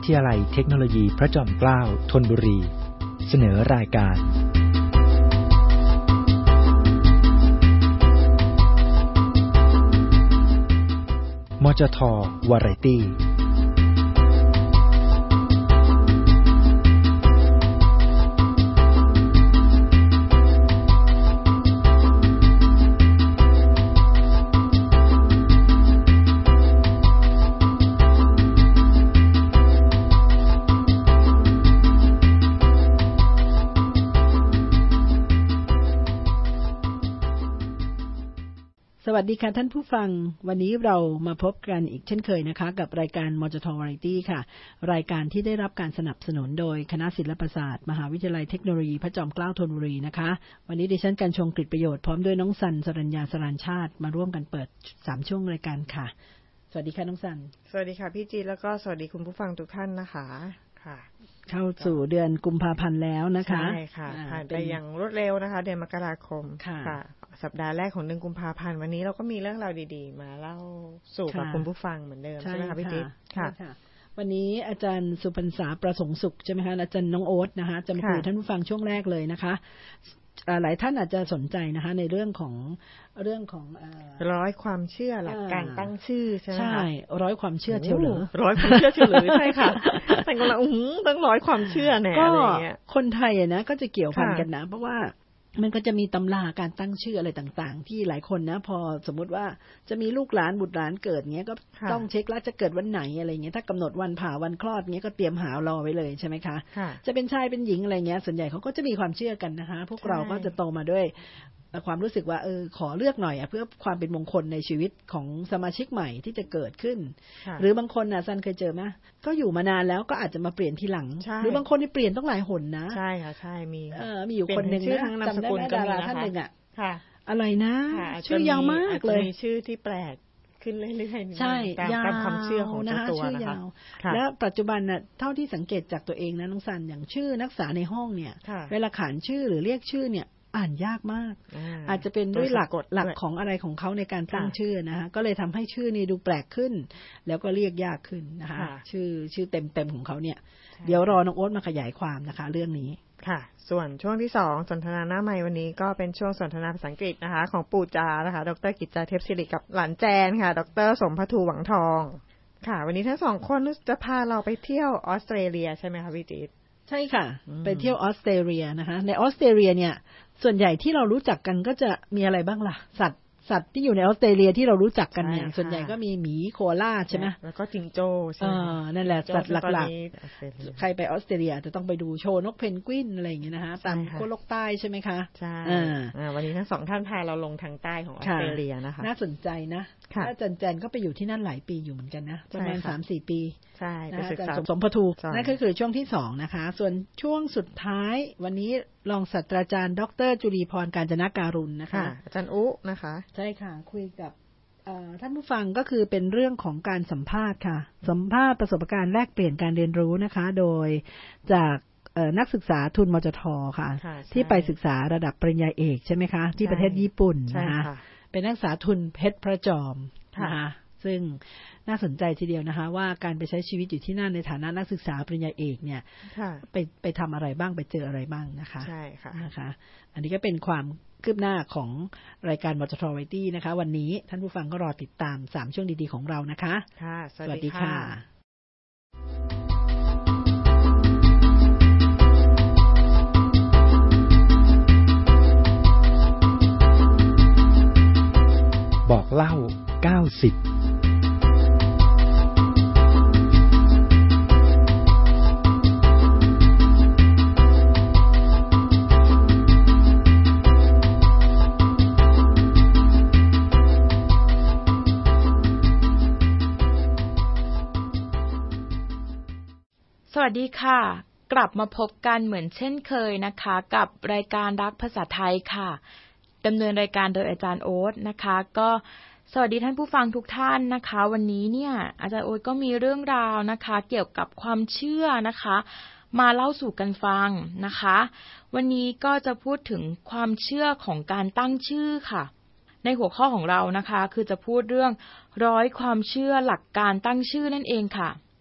ทยาลัยเทคโนโลยีพระจอมเกล้าธนบุรีเสนอรายการมจท.วาไรตี้สวัสดีค่ะท่านผู้ฟังวันนี้เรามาพบกันอีกเช่นเคยนะคะกับรายการมจท.วาไรตี้ค่ะรายการที่ได้รับการสนับสนุนโดยคณะศิลปศาสตร์มหาวิทยาลัยเทคโนโลยีพระจอมเกล้าธนบุรีนะคะวันนี้ดิฉันกัญชงกฤษประโยชน์พร้อมด้วยน้องสันสรัญญาสรานชาติมาร่วมกันเปิด3ช่วงรายการค่ะสวัสดีค่ะน้องสันสวัสดีค่ะพี่จีแล้วก็สวัสดีคุณผู้ฟังทุกท่านนะคะค่ะเข้าสู่เดือนกุมภาพันธ์แล้วนะคะใช่ค่ะผ่านไปอย่างรวดเร็วนะคะเดือนมกราคมค่ะสัปดาห์แรกของเดือนกุมภาพันธ์วันนี้เราก็มีเรื่องราวดีๆมาเล่าสู่กับคุณผู้ฟังเหมือนเดิมใช่ไหมคะพี่จิ๊บค่ะวันนี้อาจารย์สุพรรษาประสงค์สุขใช่ไหมคะอาจารย์น้องโอ๊ตนะคะจะมาคุยท่านผู้ฟังช่วงแรกเลยนะคะหลายท่านอาจจะสนใจนะคะในเรื่องของร้อยความเชื่อหลักการตั้งชื่อใช่ไหมคะใช่ร้อยความเชื่อเชียวเหรอร้อยความเชื่อเชียวเหรอใช่ค่ะแต่ก็ละต้องร้อยความเชื่อแน่อะไรเงี้ยคนไทยนะก็จะเกี่ยวพันกันนะเพราะว่ามันก็จะมีตำราการตั้งชื่ออะไรต่างๆที่หลายคนนะพอสมมุติว่าจะมีลูกหลานบุตรหลานเกิดเงี้ยก็ต้องเช็คแล้วจะเกิดวันไหนอะไรเงี้ยถ้ากำหนดวันผ่าวันคลอดเงี้ยก็เตรียมหารอไว้เลยใช่ไหมคะจะเป็นชายเป็นหญิงอะไรเงี้ยส่วนใหญ่เขาก็จะมีความเชื่อกันนะคะพวกเราก็จะโตมาด้วยความรู้สึกว่าขอเลือกหน่อยเพื่อความเป็นมงคลในชีวิตของสมาชิกใหม่ที่จะเกิดขึ้นหรือบางคนซันเคยเจอไหมก็อยู่มานานแล้วก็อาจจะมาเปลี่ยนทีหลังหรือบางคนที่เปลี่ยนต้องหลายหนนะใช่ค่ะใช่มีอยู่คนนึงนะจำได้ไหมดาราท่านนึงอะไรนะชื่อยาวมากเลยมีชื่อที่แปลกขึ้นเรื่อยๆใช่ตามความเชื่อของเจ้าตัวนะคะแล้วปัจจุบันน่ะเท่าที่สังเกตจากตัวเองนะน้องซันอย่างชื่อนักศึกษาในห้องเนี่ยเวลาขานชื่อหรือเรียกชื่อเนี่ยอ่านยากมากอาจจะเป็นด้วยหลักของอะไรของเขาในการตั้งชื่อนะคะก็เลยทำให้ชื่อนี่ดูแปลกขึ้นแล้วก็เรียกยากขึ้นนะคะชื่อเต็มของเขาเนี่ยเดี๋ยวรอน้องโอ๊ตมาขยายความนะคะเรื่องนี้ค่ะส่วนช่วงที่2สนทนาหน้าไมค์วันนี้ก็เป็นช่วงสนทนาภาษาอังกฤษนะคะของปู่จานะคะดร.กิจจาเทพศิริกับหลานแจนค่ะดร.สมภัทูหวังทองค่ะวันนี้ทั้งสองคนจะพาเราไปเที่ยวออสเตรเลียใช่ไหมคะพี่จิ๊บใช่ค่ะไปเที่ยวออสเตรเลียนะคะในออสเตรเลียเนี่ยส่วนใหญ่ที่เรารู้จักกันก็จะมีอะไรบ้างล่ะสัตว์ที่อยู่ในออสเตรเลียที่เรารู้จักกันเนี่ยส่วนใหญ่ก็มีหมีโคอาล่าใช่ไหมแล้วก็จิงโจ้ใช่นั่นแหละสัตว์หลักๆใครไปออสเตรเลียจะต้องไปดูโชว์นกเพนกวินอะไรอย่างเงี้ยนะคะตามขั้วโลกใต้ใช่ไหมคะใช่วันนี้ทั้งสองท่านพาเราลงทางใต้ของออสเตรเลียนะคะน่าสนใจนะอาจารย์แจนก็ไปอยู่ที่นั่นหลายปีอยู่เหมือนกันนะประมาณ 3-4 ปีใช่ไปศึกษาสมภัทูนั่นก็คือช่วงที่2นะคะส่วนช่วงสุดท้ายวันนี้รองศาสตราจารย์ดร.จุลีพรกาญจนาการุณนะคะอาจารย์อุนะคะใช่ค่ะคุยกับท่านผู้ฟังก็คือเป็นเรื่องของการสัมภาษณ์ค่ะสัมภาษณ์ประสบการณ์แลกเปลี่ยนการเรียนรู้นะคะโดยจากนักศึกษาทุนมจท.ค่ะที่ไปศึกษาระดับปริญญาเอกใช่ไหมคะที่ประเทศญี่ปุ่นนะคะเป็นนักศึกษาทุนเพชรพระจอมนะคะซึ่งน่าสนใจทีเดียวนะคะว่าการไปใช้ชีวิตอยู่ที่นั่นในฐานะนักศึกษาปริญญาเอกเนี่ยไปทำอะไรบ้างไปเจออะไรบ้างนะคะใช่ค่ะนะคะอันนี้ก็เป็นความคืบหน้าของรายการมจท.วาไรตี้นะคะวันนี้ท่านผู้ฟังก็รอติดตาม3ช่วงดีๆของเรานะคะค่ะสวัสดีค่ะบอกเล่า90 สวัสดีค่ะกลับมาพบกันเหมือนเช่นเคยนะคะกับรายการรักภาษาไทยค่ะดำเนินรายการโดยอาจารย์โอ๊ตนะคะก็สวัสดีท่านผู้ฟังทุกท่านนะคะวันนี้เนี่ยอาจารย์โอ๊ตก็มีเรื่องราวนะคะเกี่ยวกับความเชื่อนะคะมาเล่าสู่กันฟังนะคะวันนี้ก็จะพูดถึงความเชื่อของการตั้งชื่อค่ะในหัวข้อของเรานะคะคือจะพูดเรื่องร้อยความเชื่อหลักการตั้งชื่อนั่นเองค่ะ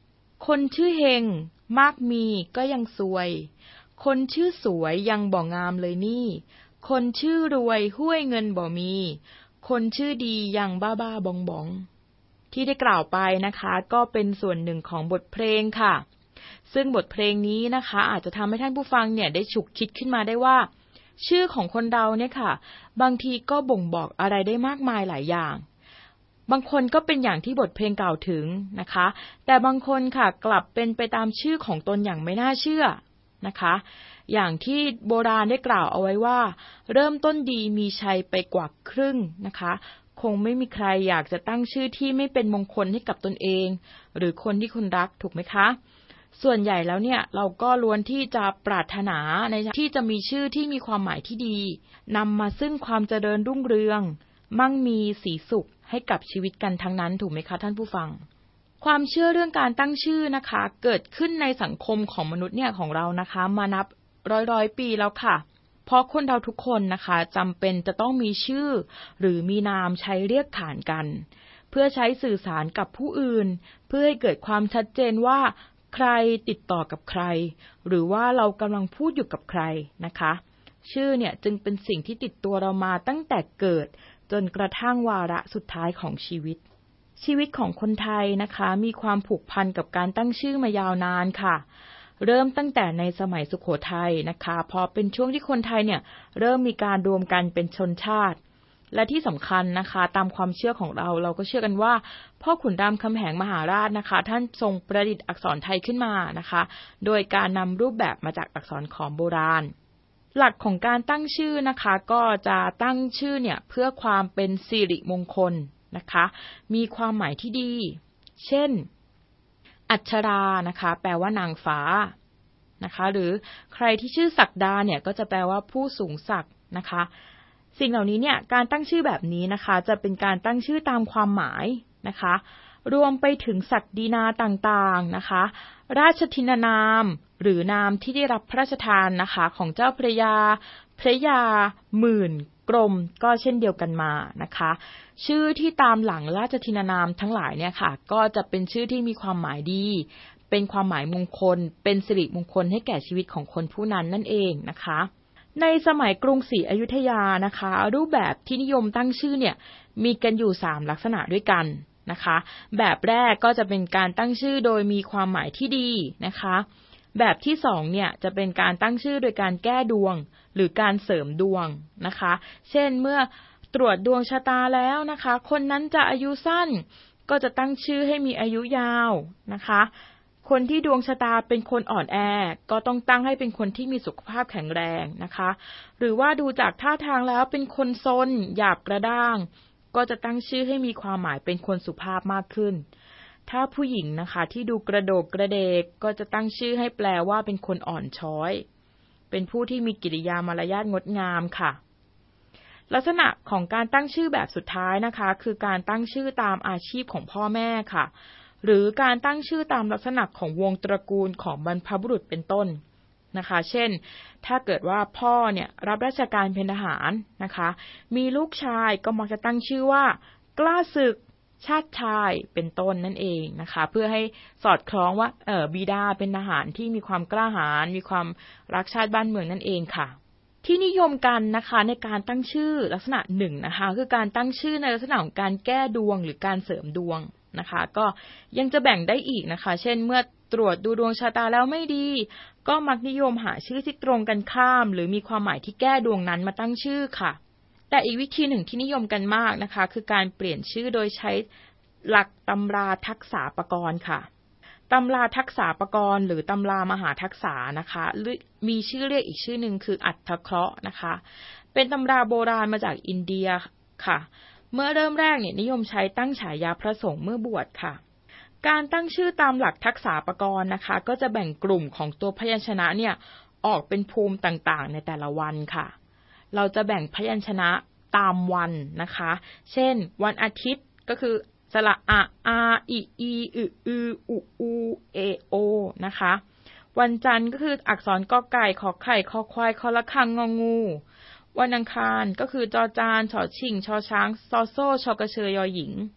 คนชื่อเฮงมากมีก็ยังซวยคนชื่อสวยยังบ่งามเลยนี่คนชื่อรวยห้วยเงินบ่มีคนชื่อดียังบ้าๆบองๆที่ได้กล่าวไปนะคะก็เป็นส่วนหนึ่งของบทเพลงค่ะซึ่งบทเพลงนี้นะคะอาจจะทำให้ท่านผู้ฟังเนี่ยได้ฉุกคิดขึ้นมาได้ว่าชื่อของคนเราเนี่ยค่ะบางทีก็บ่งบอกอะไรได้มากมายหลายอย่างบางคนก็เป็นอย่างที่บทเพลงกล่าวถึงนะคะแต่บางคนค่ะกลับเป็นไปตามชื่อของตนอย่างไม่น่าเชื่อนะคะอย่างที่โบราณได้กล่าวเอาไว้ว่าเริ่มต้นดีมีชัยไปกว่าครึ่งนะคะคงไม่มีใครอยากจะตั้งชื่อที่ไม่เป็นมงคลให้กับตนเองหรือคนที่คุณรักถูกไหมคะส่วนใหญ่แล้วเนี่ยเราก็ล้วนที่จะปรารถนาในที่จะมีชื่อที่มีความหมายที่ดีนำมาซึ่งความเจริญรุ่งเรืองมั่งมีสีสุขให้กับชีวิตกันทั้งนั้นถูกไหมคะท่านผู้ฟังความเชื่อเรื่องการตั้งชื่อนะคะเกิดขึ้นในสังคมของมนุษย์เนี่ยของเรานะคะมานับร้อยปีแล้วค่ะเพราะคนเราทุกคนนะคะจำเป็นจะต้องมีชื่อหรือมีนามใช้เรียกขานกันเพื่อใช้สื่อสารกับผู้อื่นเพื่อให้เกิดความชัดเจนว่าใครติดต่อกับใครหรือว่าเรากำลังพูดอยู่กับใครนะคะชื่อเนี่ยจึงเป็นสิ่งที่ติดตัวเรามาตั้งแต่เกิดจนกระทั่งวาระสุดท้ายของชีวิตของคนไทยนะคะมีความผูกพันกับการตั้งชื่อมายาวนานค่ะเริ่มตั้งแต่ในสมัยสุโขทัยนะคะพอเป็นช่วงที่คนไทยเนี่ยเริ่มมีการรวมกันเป็นชนชาติและที่สำคัญนะคะตามความเชื่อของเราก็เชื่อกันว่าพ่อขุนรามคำแหงมหาราชนะคะท่านทรงประดิษฐ์อักษรไทยขึ้นมานะคะโดยการนำรูปแบบมาจากอักษรขอมโบราณหลักของการตั้งชื่อนะคะก็จะตั้งชื่อเนี่ยเพื่อความเป็นสิริมงคลนะคะมีความหมายที่ดีเช่นอัชรานะคะแปลว่านางฟ้านะคะหรือใครที่ชื่อศักดาเนี่ยก็จะแปลว่าผู้สูงศักดิ์นะคะสิ่งเหล่านี้เนี่ยการตั้งชื่อแบบนี้นะคะจะเป็นการตั้งชื่อตามความหมายนะคะรวมไปถึงศักดินาต่างๆนะคะราชทินนามหรือนามที่ได้รับพระราชทานนะคะของเจ้าพระยาหมื่นกรมก็เช่นเดียวกันมานะคะชื่อที่ตามหลังราชทินนามทั้งหลายเนี่ยค่ะก็จะเป็นชื่อที่มีความหมายดีเป็นความหมายมงคลเป็นสิริมงคลให้แก่ชีวิตของคนผู้นั้นนั่นเองนะคะในสมัยกรุงศรีอยุธยานะคะรูปแบบที่นิยมตั้งชื่อเนี่ยมีกันอยู่3ลักษณะด้วยกันนะคะแบบแรกก็จะเป็นการตั้งชื่อโดยมีความหมายที่ดีนะคะแบบที่2เนี่ยจะเป็นการตั้งชื่อโดยการแก้ดวงหรือการเสริมดวงนะคะเช่นเมื่อตรวจดวงชะตาแล้วนะคะคนนั้นจะอายุสั้นก็จะตั้งชื่อให้มีอายุยาวนะคะคนที่ดวงชะตาเป็นคนอ่อนแอก็ต้องตั้งให้เป็นคนที่มีสุขภาพแข็งแรงนะคะหรือว่าดูจากท่าทางแล้วเป็นคนซนหยาบกระด้างก็จะตั้งชื่อให้มีความหมายเป็นคนสุภาพมากขึ้นถ้าผู้หญิงนะคะที่ดูกระโดกกระเดกก็จะตั้งชื่อให้แปลว่าเป็นคนอ่อนช้อยเป็นผู้ที่มีกิริยามารยาทงดงามค่ะลักษณะของการตั้งชื่อแบบสุดท้ายนะคะคือการตั้งชื่อตามอาชีพของพ่อแม่ค่ะหรือการตั้งชื่อตามลักษณะของวงตระกูลของบรรพบุรุษเป็นต้นนะคะเช่นถ้าเกิดว่าพ่อเนี่ยรับราชการเป็นทหารนะคะมีลูกชายก็มักจะตั้งชื่อว่ากล้าศึกชาติชายเป็นต้นนั่นเองนะคะเพื่อให้สอดคล้องว่าบิดาเป็นทหารที่มีความกล้าหาญมีความรักชาติบ้านเมืองนั่นเองค่ะที่นิยมกันนะคะในการตั้งชื่อลักษณะหนึ่งนะคะคือการตั้งชื่อในลักษณะของการแก้ดวงหรือการเสริมดวงนะคะก็ยังจะแบ่งได้อีกนะคะเช่นเมื่อตรวจดูดวงชะตาแล้วไม่ดีก็มักนิยมหาชื่อที่ตรงกันข้ามหรือมีความหมายที่แก้ดวงนั้นมาตั้งชื่อค่ะแต่อีกวิธีหนึ่งที่นิยมกันมากนะคะคือการเปลี่ยนชื่อโดยใช้หลักตำราทักษะปกรณ์ค่ะตำราทักษะปกรณ์หรือตำรามหาทักษะนะคะมีชื่อเรียกอีกชื่อหนึ่งคืออัฏฐเคราะห์นะคะเป็นตำราโบราณมาจากอินเดียค่ะเมื่อเริ่มแรกเนี่ยนิยมใช้ตั้งฉายาพระสงฆ์เมื่อบวชค่ะการตั้งชื่อตามหลักทักษะปกรณ์นะคะก็จะแบ่งกลุ่มของตัวพยัญชนะเนี่ยออกเป็นภูมิต่างๆในแต่ละวันค่ะเราจะแบ่งพยัญชนะตามวันนะคะเช่นวันอาทิตย์ก็คือสระอะอาอิอีอึอืออุอูเอโอนะคะวันจันทร์ก็คืออักษรกอไก่ขอไข่คอควายคอละคังงองูวันอังคารก็คือจอจานฉอชิงชอช้างซอโซ่ชอกระเชยยอหญิง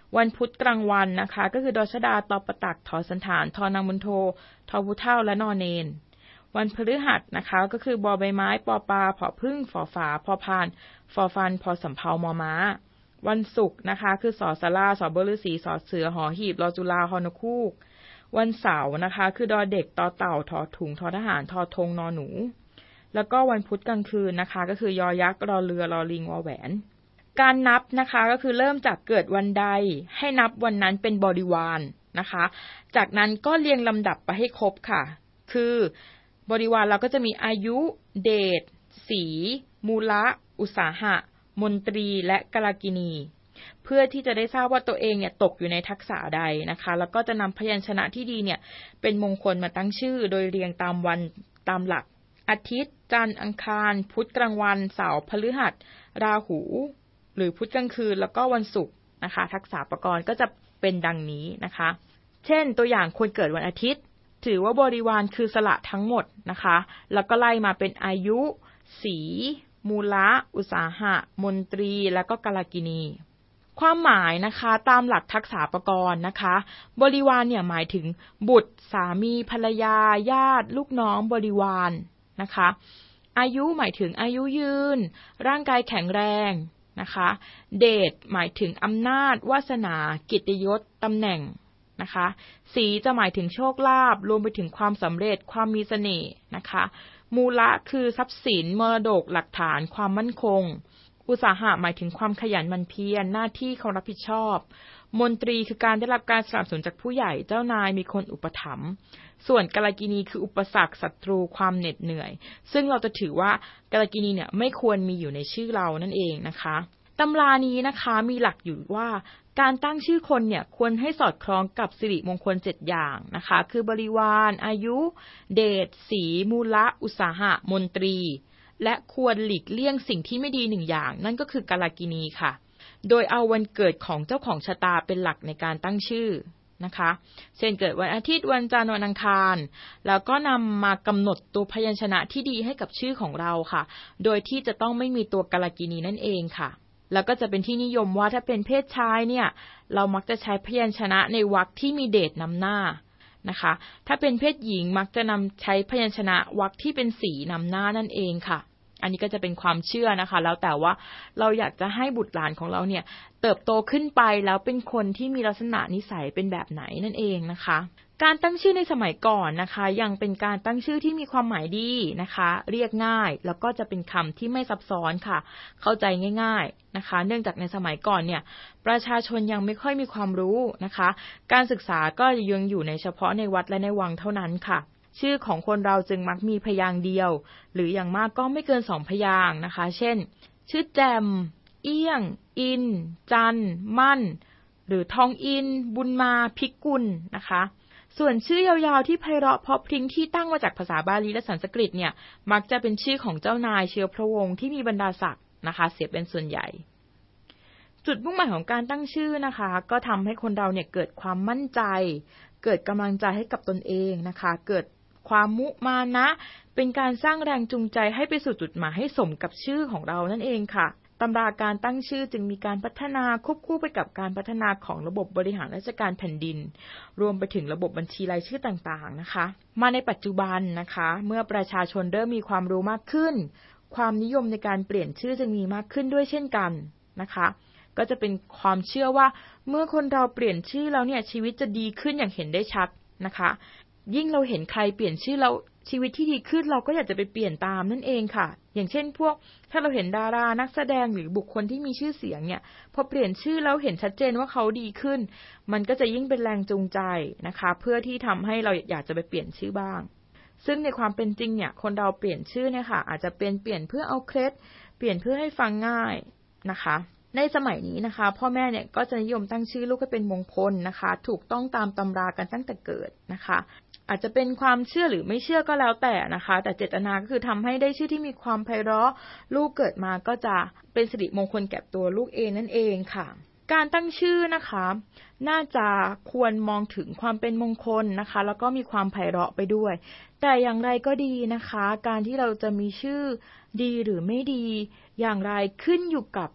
วันพุธกลางวันนะคะก็คือดชดาตปตักถสันฐานทนางมณโฑทพุเท่าและนเนนวันพฤหัสนะคะก็คือบอใบไม้ปอปลาผอพึ่งฝอฝาพอพานฟอฟันพอสำเภามอม้าวันศุกร์นะคะคือสอสลาสอบฤษีสอเสือหอหีบรอจุฬาฮอนคูกวันเสาร์นะคะคือดอเด็กตอเต่าทอถุงทอทหารทอธงนอหนูแล้วก็วันพุธกลางคืนนะคะก็คือยอยักษ์รอเรือรอลิงวอแหวนการนับนะคะก็คือเริ่มจากเกิดวันใดให้นับวันนั้นเป็นบริวารนะคะจากนั้นก็เรียงลำดับไปให้ครบค่ะคือบริวารเราก็จะมีอายุเดชสีมูละอุตสาหะมนตรีและกาลกิณีเพื่อที่จะได้ทราบว่าตัวเองเนี่ยตกอยู่ในทักษะใดนะคะแล้วก็จะนำพยัญชนะที่ดีเนี่ยเป็นมงคลมาตั้งชื่อโดยเรียงตามวันตามหลักอาทิตย์จันทร์อังคารพุธกลางวันเสาร์พฤหัสราหูหรือพุธกลางคืนแล้วก็วันศุกร์นะคะทักษะประกรณ์ก็จะเป็นดังนี้นะคะเช่นตัวอย่างคนเกิดวันอาทิตย์ถือว่าบริวารคือสละทั้งหมดนะคะแล้วก็ไล่มาเป็นอายุสีมูละอุตสาหะมนตรีแล้วก็กาลกิณีความหมายนะคะตามหลักทักษะประกรณ์นะคะบริวารเนี่ยหมายถึงบุตรสามีภรรยาญาติลูกน้องบริวารนะคะอายุหมายถึงอายุยืนร่างกายแข็งแรงนะคะเดชหมายถึงอำนาจวาสนากิตติยศตำแหน่งนะคะสีจะหมายถึงโชคลาภรวมไปถึงความสำเร็จความมีเสน่ห์นะคะมูละคือทรัพย์สินมรดกหลักฐานความมั่นคงอุตสาหะหมายถึงความขยันหมั่นเพียรหน้าที่เขารับผิดชอบมนตรีคือการได้รับการสนับสนุนจากผู้ใหญ่เจ้านายมีคนอุปถัมภ์ส่วนกาลกิณีคืออุปสรรคศัตรูความเหน็ดเหนื่อยซึ่งเราจะถือว่ากาลกิณีเนี่ยไม่ควรมีอยู่ในชื่อเรานั่นเองนะคะตำรานี้นะคะมีหลักอยู่ว่าการตั้งชื่อคนเนี่ยควรให้สอดคล้องกับสิริมงคล7อย่างนะคะคือบริวารอายุเดชสีมูละอุตสาหะมนตรีและควรหลีกเลี่ยงสิ่งที่ไม่ดี1อย่างนั่นก็คือกาลกิณีค่ะโดยเอาวันเกิดของเจ้าของชะตาเป็นหลักในการตั้งชื่อนะคะเช่นเกิดวันอาทิตย์วันจันทร์วันอังคารแล้วก็นำมากำหนดตัวพยัญชนะที่ดีให้กับชื่อของเราค่ะโดยที่จะต้องไม่มีตัวกาลกิณีนั่นเองค่ะแล้วก็จะเป็นที่นิยมว่าถ้าเป็นเพศชายเนี่ยเรามักจะใช้พยัญชนะในวรรคที่มีเดชนำหน้านะคะถ้าเป็นเพศหญิงมักจะนำใช้พยัญชนะวรรคที่เป็นสีนำหน้านั่นเองค่ะอันนี้ก็จะเป็นความเชื่อนะคะแล้วแต่ว่าเราอยากจะให้บุตรหลานของเราเนี่ยเติบโตขึ้นไปแล้วเป็นคนที่มีลักษณะนิสัยเป็นแบบไหนนั่นเองนะคะการตั้งชื่อในสมัยก่อนนะคะยังเป็นการตั้งชื่อที่มีความหมายดีนะคะเรียกง่ายแล้วก็จะเป็นคำที่ไม่ซับซ้อนค่ะเข้าใจง่ายๆนะคะเนื่องจากในสมัยก่อนเนี่ยประชาชนยังไม่ค่อยมีความรู้นะคะการศึกษาก็ยังอยู่ในเฉพาะในวัดและในวังเท่านั้นค่ะชื่อของคนเราจึงมักมีพยางค์เดียวหรืออย่างมากก็ไม่เกิน2พยางค์นะคะเช่นชื่อแจมเอี้ยงอินจันมั่นหรือทองอินบุญมาพิกุลนะคะส่วนชื่อยาวๆที่ไพเราะเพราะพริ้งที่ตั้งมาจากภาษาบาลีและสันสกฤตเนี่ยมักจะเป็นชื่อของเจ้านายเชื้อพระวงศ์ที่มีบรรดาศักดิ์นะคะเสียเป็นส่วนใหญ่จุดมุ่งหมายของการตั้งชื่อนะคะก็ทำให้คนเราเนี่ยเกิดความมั่นใจเกิดกำลังใจให้กับตนเองนะคะเกิดความมุมานะเป็นการสร้างแรงจูงใจให้ไปสู่จุดหมายให้สมกับชื่อของเรานั่นเองค่ะตำราการตั้งชื่อจึงมีการพัฒนาควบคู่ไปกับการพัฒนาของระบบบริหารราชการแผ่นดินรวมไปถึงระบบบัญชีรายชื่อต่างๆนะคะมาในปัจจุบันนะคะเมื่อประชาชนเริ่มมีความรู้มากขึ้นความนิยมในการเปลี่ยนชื่อจึงมีมากขึ้นด้วยเช่นกันนะคะก็จะเป็นความเชื่อว่าเมื่อคนเราเปลี่ยนชื่อแล้วเนี่ยชีวิตจะดีขึ้นอย่างเห็นได้ชัดนะคะยิ่งเราเห็นใครเปลี่ยนชื่อแล้วชีวิตที่ดีขึ้นเราก็อยากจะไปเปลี่ยนตามนั่นเองค่ะอย่างเช่นพวกถ้าเราเห็นดารานักแสดงหรือบุคคลที่มีชื่อเสียงเนี่ยพอเปลี่ยนชื่อแล้วเห็นชัดเจนว่าเขาดีขึ้นมันก็จะยิ่งเป็นแรงจูงใจนะคะเพื่อที่ทำให้เราอยากจะไปเปลี่ยนชื่อบ้างซึ่งในความเป็นจริงเนี่ยคนเราเปลี่ยนชื่อเนี่ยค่ะอาจจะเปลี่ยนเพื่อเอาเคล็ดเปลี่ยนเพื่อให้ฟังง่ายนะคะในสมัยนี้นะคะพ่อแม่เนี่ยก็จะนิยมตั้งชื่อลูกให้เป็นมงคลนะคะถูกต้องตามตำรากันตั้งแต่เกิดนะคะอาจจะเป็นความเชื่อหรือไม่เชื่อก็แล้วแต่นะคะแต่เจตนาก็คือทำให้ได้ชื่อที่มีความไพเราะลูกเกิดมาก็จะเป็นสิริมงคลแก่ตัวลูกเองนั่นเองค่ะการตั้งชื่อนะคะน่าจะควรมองถึงความเป็นมงคลนะคะแล้วก็มีความไพเราะไปด้วยแต่อย่างไรก็ดีนะคะการที่เราจะมีชื่อดีหรือไม่ดีอย่างไรขึ้นอยู่กับ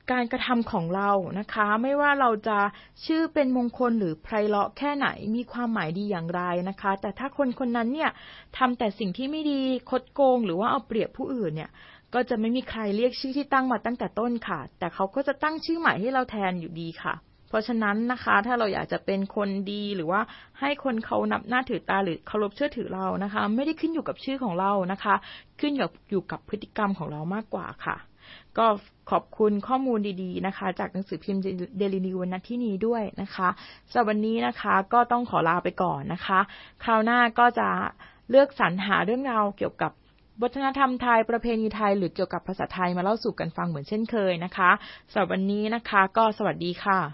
การกระทำของเรานะคะไม่ว่าเราจะชื่อเป็นมงคลหรือไพเราะแค่ไหนมีความหมายดีอย่างไรนะคะแต่ถ้าคนคนนั้นเนี่ยทำแต่สิ่งที่ไม่ดีคดโกงหรือว่าเอาเปรียบผู้อื่นเนี่ยก็จะไม่มีใครเรียกชื่อที่ตั้งมาตั้งแต่ต้นค่ะแต่เขาก็จะตั้งชื่อใหม่ให้เราแทนอยู่ดีค่ะเพราะฉะนั้นนะคะถ้าเราอยากจะเป็นคนดีหรือว่าให้คนเขานับหน้าถือตาหรือเคารพเชื่อถือเรานะคะไม่ได้ขึ้นอยู่กับชื่อของเรานะคะขึ้นอยู่กับพฤติกรรมของเรามากกว่าค่ะก็ขอบคุณข้อมูลดีๆนะคะจากหนังสือพิมพ์ Daily News วันที่นี้ด้วยนะคะสำหรับวันนี้นะคะก็ต้องขอลาไปก่อนนะคะคราวหน้าก็จะเลือกสรรหาเรื่องราวเกี่ยวกับวัฒนธรรมไทยประเพณีไทยหรือเกี่ยวกับภาษาไทยมาเล่าสู่กันฟังเหมือนเช่นเคยนะคะสำหรับวันนี้นะคะก็สวัสดีค่ะ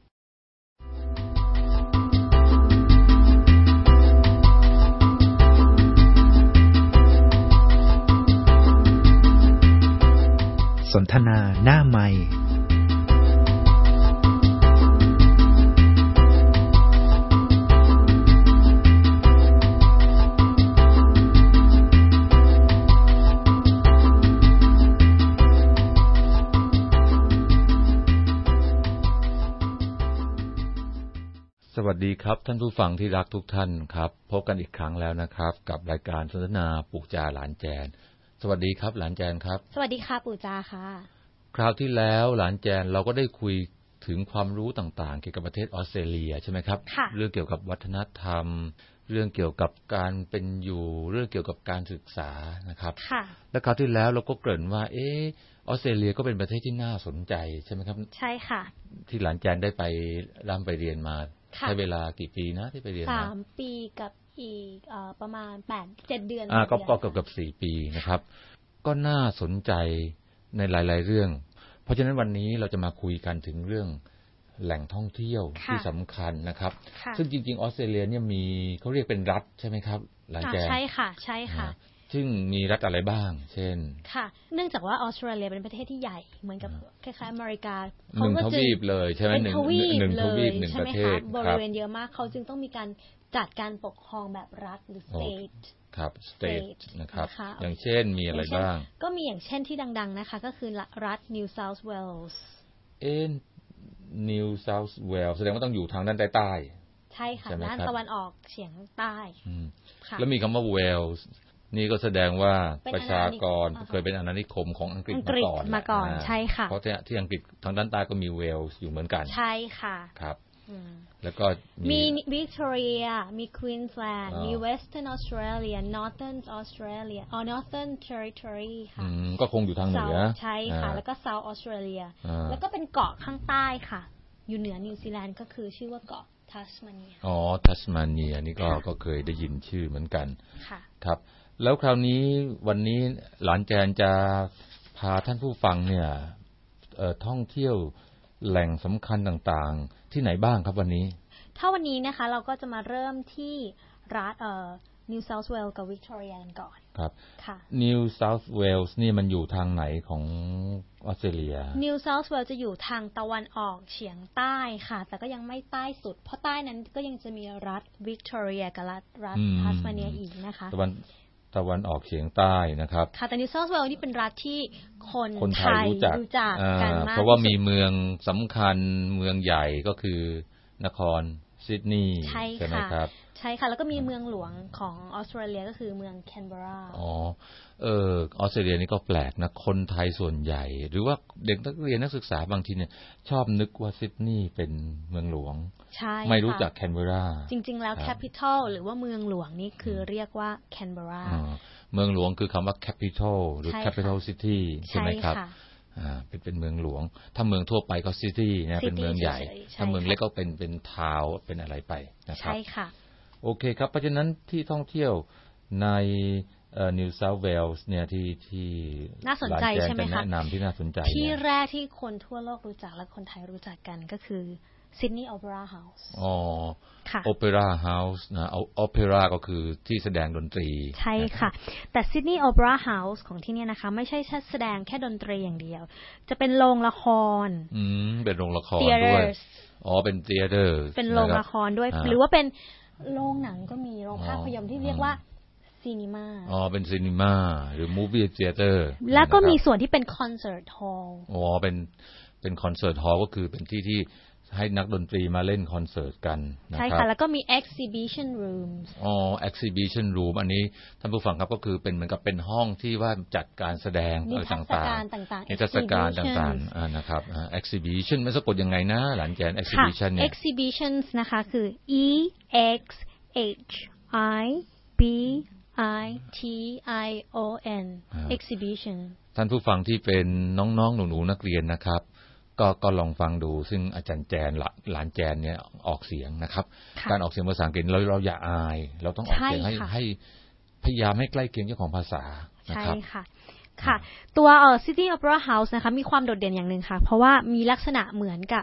สนทนาหน้าไมค์สวัสดีครับท่านผู้ฟังที่รักทุกท่านครับพบกันอีกครั้งแล้วนะครับกับรายการสนทนาปู่จาหลานแจนสวัสดีครับหลานแจนครับสวัสดีค่ะปู่จาค่ะคราวที่แล้วหลานแจนเราก็ได้คุยถึงความรู้ต่างๆเกี่ยวกับประเทศออสเตรเลียใช่ไหมครับเรื่องเกี่ยวกับวัฒนธรรมเรื่องเกี่ยวกับการเป็นอยู่เรื่องเกี่ยวกับการศึกษานะครับและคราวที่แล้วเราก็เกริ่นว่าออสเตรเลียก็เป็นประเทศที่น่าสนใจใช่ไหมครับใช่ค่ะที่หลานแจนได้ไปร่ำไปเรียนมาใช้เวลากี่ปีนะที่ไปเรียนมา 3 ปีกับอีกประมาณ 8-7 เดือนก็เกือบ4 ปีนะครับก็น่าสนใจในหลายๆเรื่องเพราะฉะนั้นวันนี้เราจะมาคุยกันถึงเรื่องแหล่งท่องเที่ยวที่สำคัญนะครับซึ่งจริงๆออสเตรเลียเนี่ยมีเขาเรียกเป็นรัฐใช่ไหมครับหลานแจนใช่ค่ะใช่ค่ะซึ่งมีรัฐอะไรบ้างเช่นค่ะเนื่องจากว่าออสเตรเลียเป็นประเทศที่ใหญ่เหมือนกับคล้ายๆอเมริกาหนึ่งทวีปเลยใช่ไหมหนึ่งทวีปหนึ่งประเทศบริเวณเยอะมากเขาจึงต้องมีการจัดการปกครองแบบรัฐหรือ state ครับ state นะครับอย่างเช่นมีอะไรบ้างก็มีอย่างเช่นที่ดังๆนะคะก็คือรัฐ New South Wales New South Wales แสดงว่าต้องอยู่ทางด้านใต้ใช่ค่ะด้านตะวันออกเฉียงใต้แล้วมีคำว่า Wales นี่ก็แสดงว่าประชากรเคยเป็นอาณานิคมของอังกฤษมาก่อนใช่ค่ะเพราะที่อังกฤษทางด้านใต้ก็มีเวลส์อยู่เหมือนกันใช่ค่ะครับแล้วก็มีวิกตอเรียมีควีนส์แลนด์มีเวสเทิร์นออสเตรเลียนอร์เทิร์นออสเตรเลียนอร์เทิร์นเทริทอรีค่ะก็คงอยู่ทางเหนือใช่ค่ะแล้วก็เซาท์ออสเตรเลียแล้วก็เป็นเกาะข้างใต้ค่ะอยู่เหนือนิวซีแลนด์ก็คือชื่อว่าเกาะทัสมาเนียทัสมาเนียนี่ก็เคยได้ยินชื่อเหมือนกันครับแล้วคราวนี้วันนี้หลานแจนจะพาท่านผู้ฟังเนี่ยท่องเที่ยวแหล่งสำคัญต่างๆที่ไหนบ้างครับวันนี้ถ้าวันนี้นะคะเราก็จะมาเริ่มที่รัฐNew South Wales กับ Victoria กันก่อนครับค่ะ New South Wales นี่มันอยู่ทางไหนของออสเตรเลีย New South Wales จะอยู่ทางตะวันออกเฉียงใต้ค่ะแต่ก็ยังไม่ใต้สุดเพราะใต้นั้นก็ยังจะมีรัฐ Victoria กับรัฐ Tasmania อีกนะคะตะวันออกเฉียงใต้นะครับค่ะแต่ New South Wales นี่เป็นรัฐที่คนไทยรู้จักกันมากเพราะว่ามีเมืองสำคัญเมืองใหญ่ก็คือนครซิดนีย์ใช่ไหมครับใช่ค่ะแล้วก็มีเมืองหลวงของออสเตรเลียก็คือเมืองแคนเบราออสเตรเลียนี่ก็แปลกนะคนไทยส่วนใหญ่หรือว่าเด็กนักเรียนนักศึกษาบางทีเนี่ยชอบนึกว่าซิดนีย์เป็นเมืองหลวงไม่รู้จักแคนเบราจริงๆแล้วแคปิตอลหรือว่าเมืองหลวงนี่คือเรียกว่าแคนเบราเมืองหลวงคือคำว่า capital หรือ capital city ใช่ไหมครับเป็นเมืองหลวงถ้าเมืองทั่วไปก็ซิตี้นะเป็นเมืองใหญ่ถ้าเมืองเล็กก็เป็นทาวน์เป็นอะไรไปนะครับใช่ค่ะโอเคครับเพราะฉะนั้นที่ท่องเที่ยวในNew South Wales เนี่ยที่น่าสนใจใช่ไหมคะแนะนำที่น่าสนใจที่แรกที่คนทั่วโลกรู้จักและคนไทยรู้จักกันก็คือ Sydney Opera House ค่ะ Opera House นะ Opera ก็คือที่แสดงดนตรีใช่ค่ะแต่ Sydney Opera House ของที่นี่นะคะไม่ใช่แสดงแค่ดนตรีอย่างเดียวจะเป็นโรงละครเป็นโรงละครด้วยเป็น theater เป็นโรงละครด้วยหรือว่าเป็นโรงหนังก็มีโรงภาพยนตร์ที่เรียกว่าซีนีมาเป็นซีนีมาหรือ movie theater แล้วก็มีส่วนที่เป็นคอนเสิร์ตฮอลล์เป็นเป็นคอนเสิร์ตฮอลล์ก็คือเป็นที่ที่ให้นักดนตรีมาเล่นคอนเสิร์ตกันนะครับใช่ค่ะแล้วก็มี exhibition room exhibition room อันนี้ท่านผู้ฟังครับก็คือเป็นเหมือนกับเป็นห้องที่ว่าจัดการแสดงอะไรต่างๆนิทรรศการต่างๆนะครับexhibition มันสะกดยังไงนะหลานแจน exhibition เนี่ย exhibitions นะคะคือ e x h i b i t i o n exhibition ท่านผู้ฟังที่เป็นน้องๆหนูๆนักเรียนนะครับก็ลองฟังดูซึ่งอาจารย์แจนหลานแจนเนี่ยออกเสียงนะครับการออกเสียงภาษาอังกฤษเราอย่าอายเราต้องออกเสียงให้พยายามให้ใกล้เคียงเจ้าของภาษานะครับใช่ค่ะตัว City Opera House นะคะมีความโดดเด่นอย่างนึงค่ะเพราะว่ามีลักษณะเหมือนกับ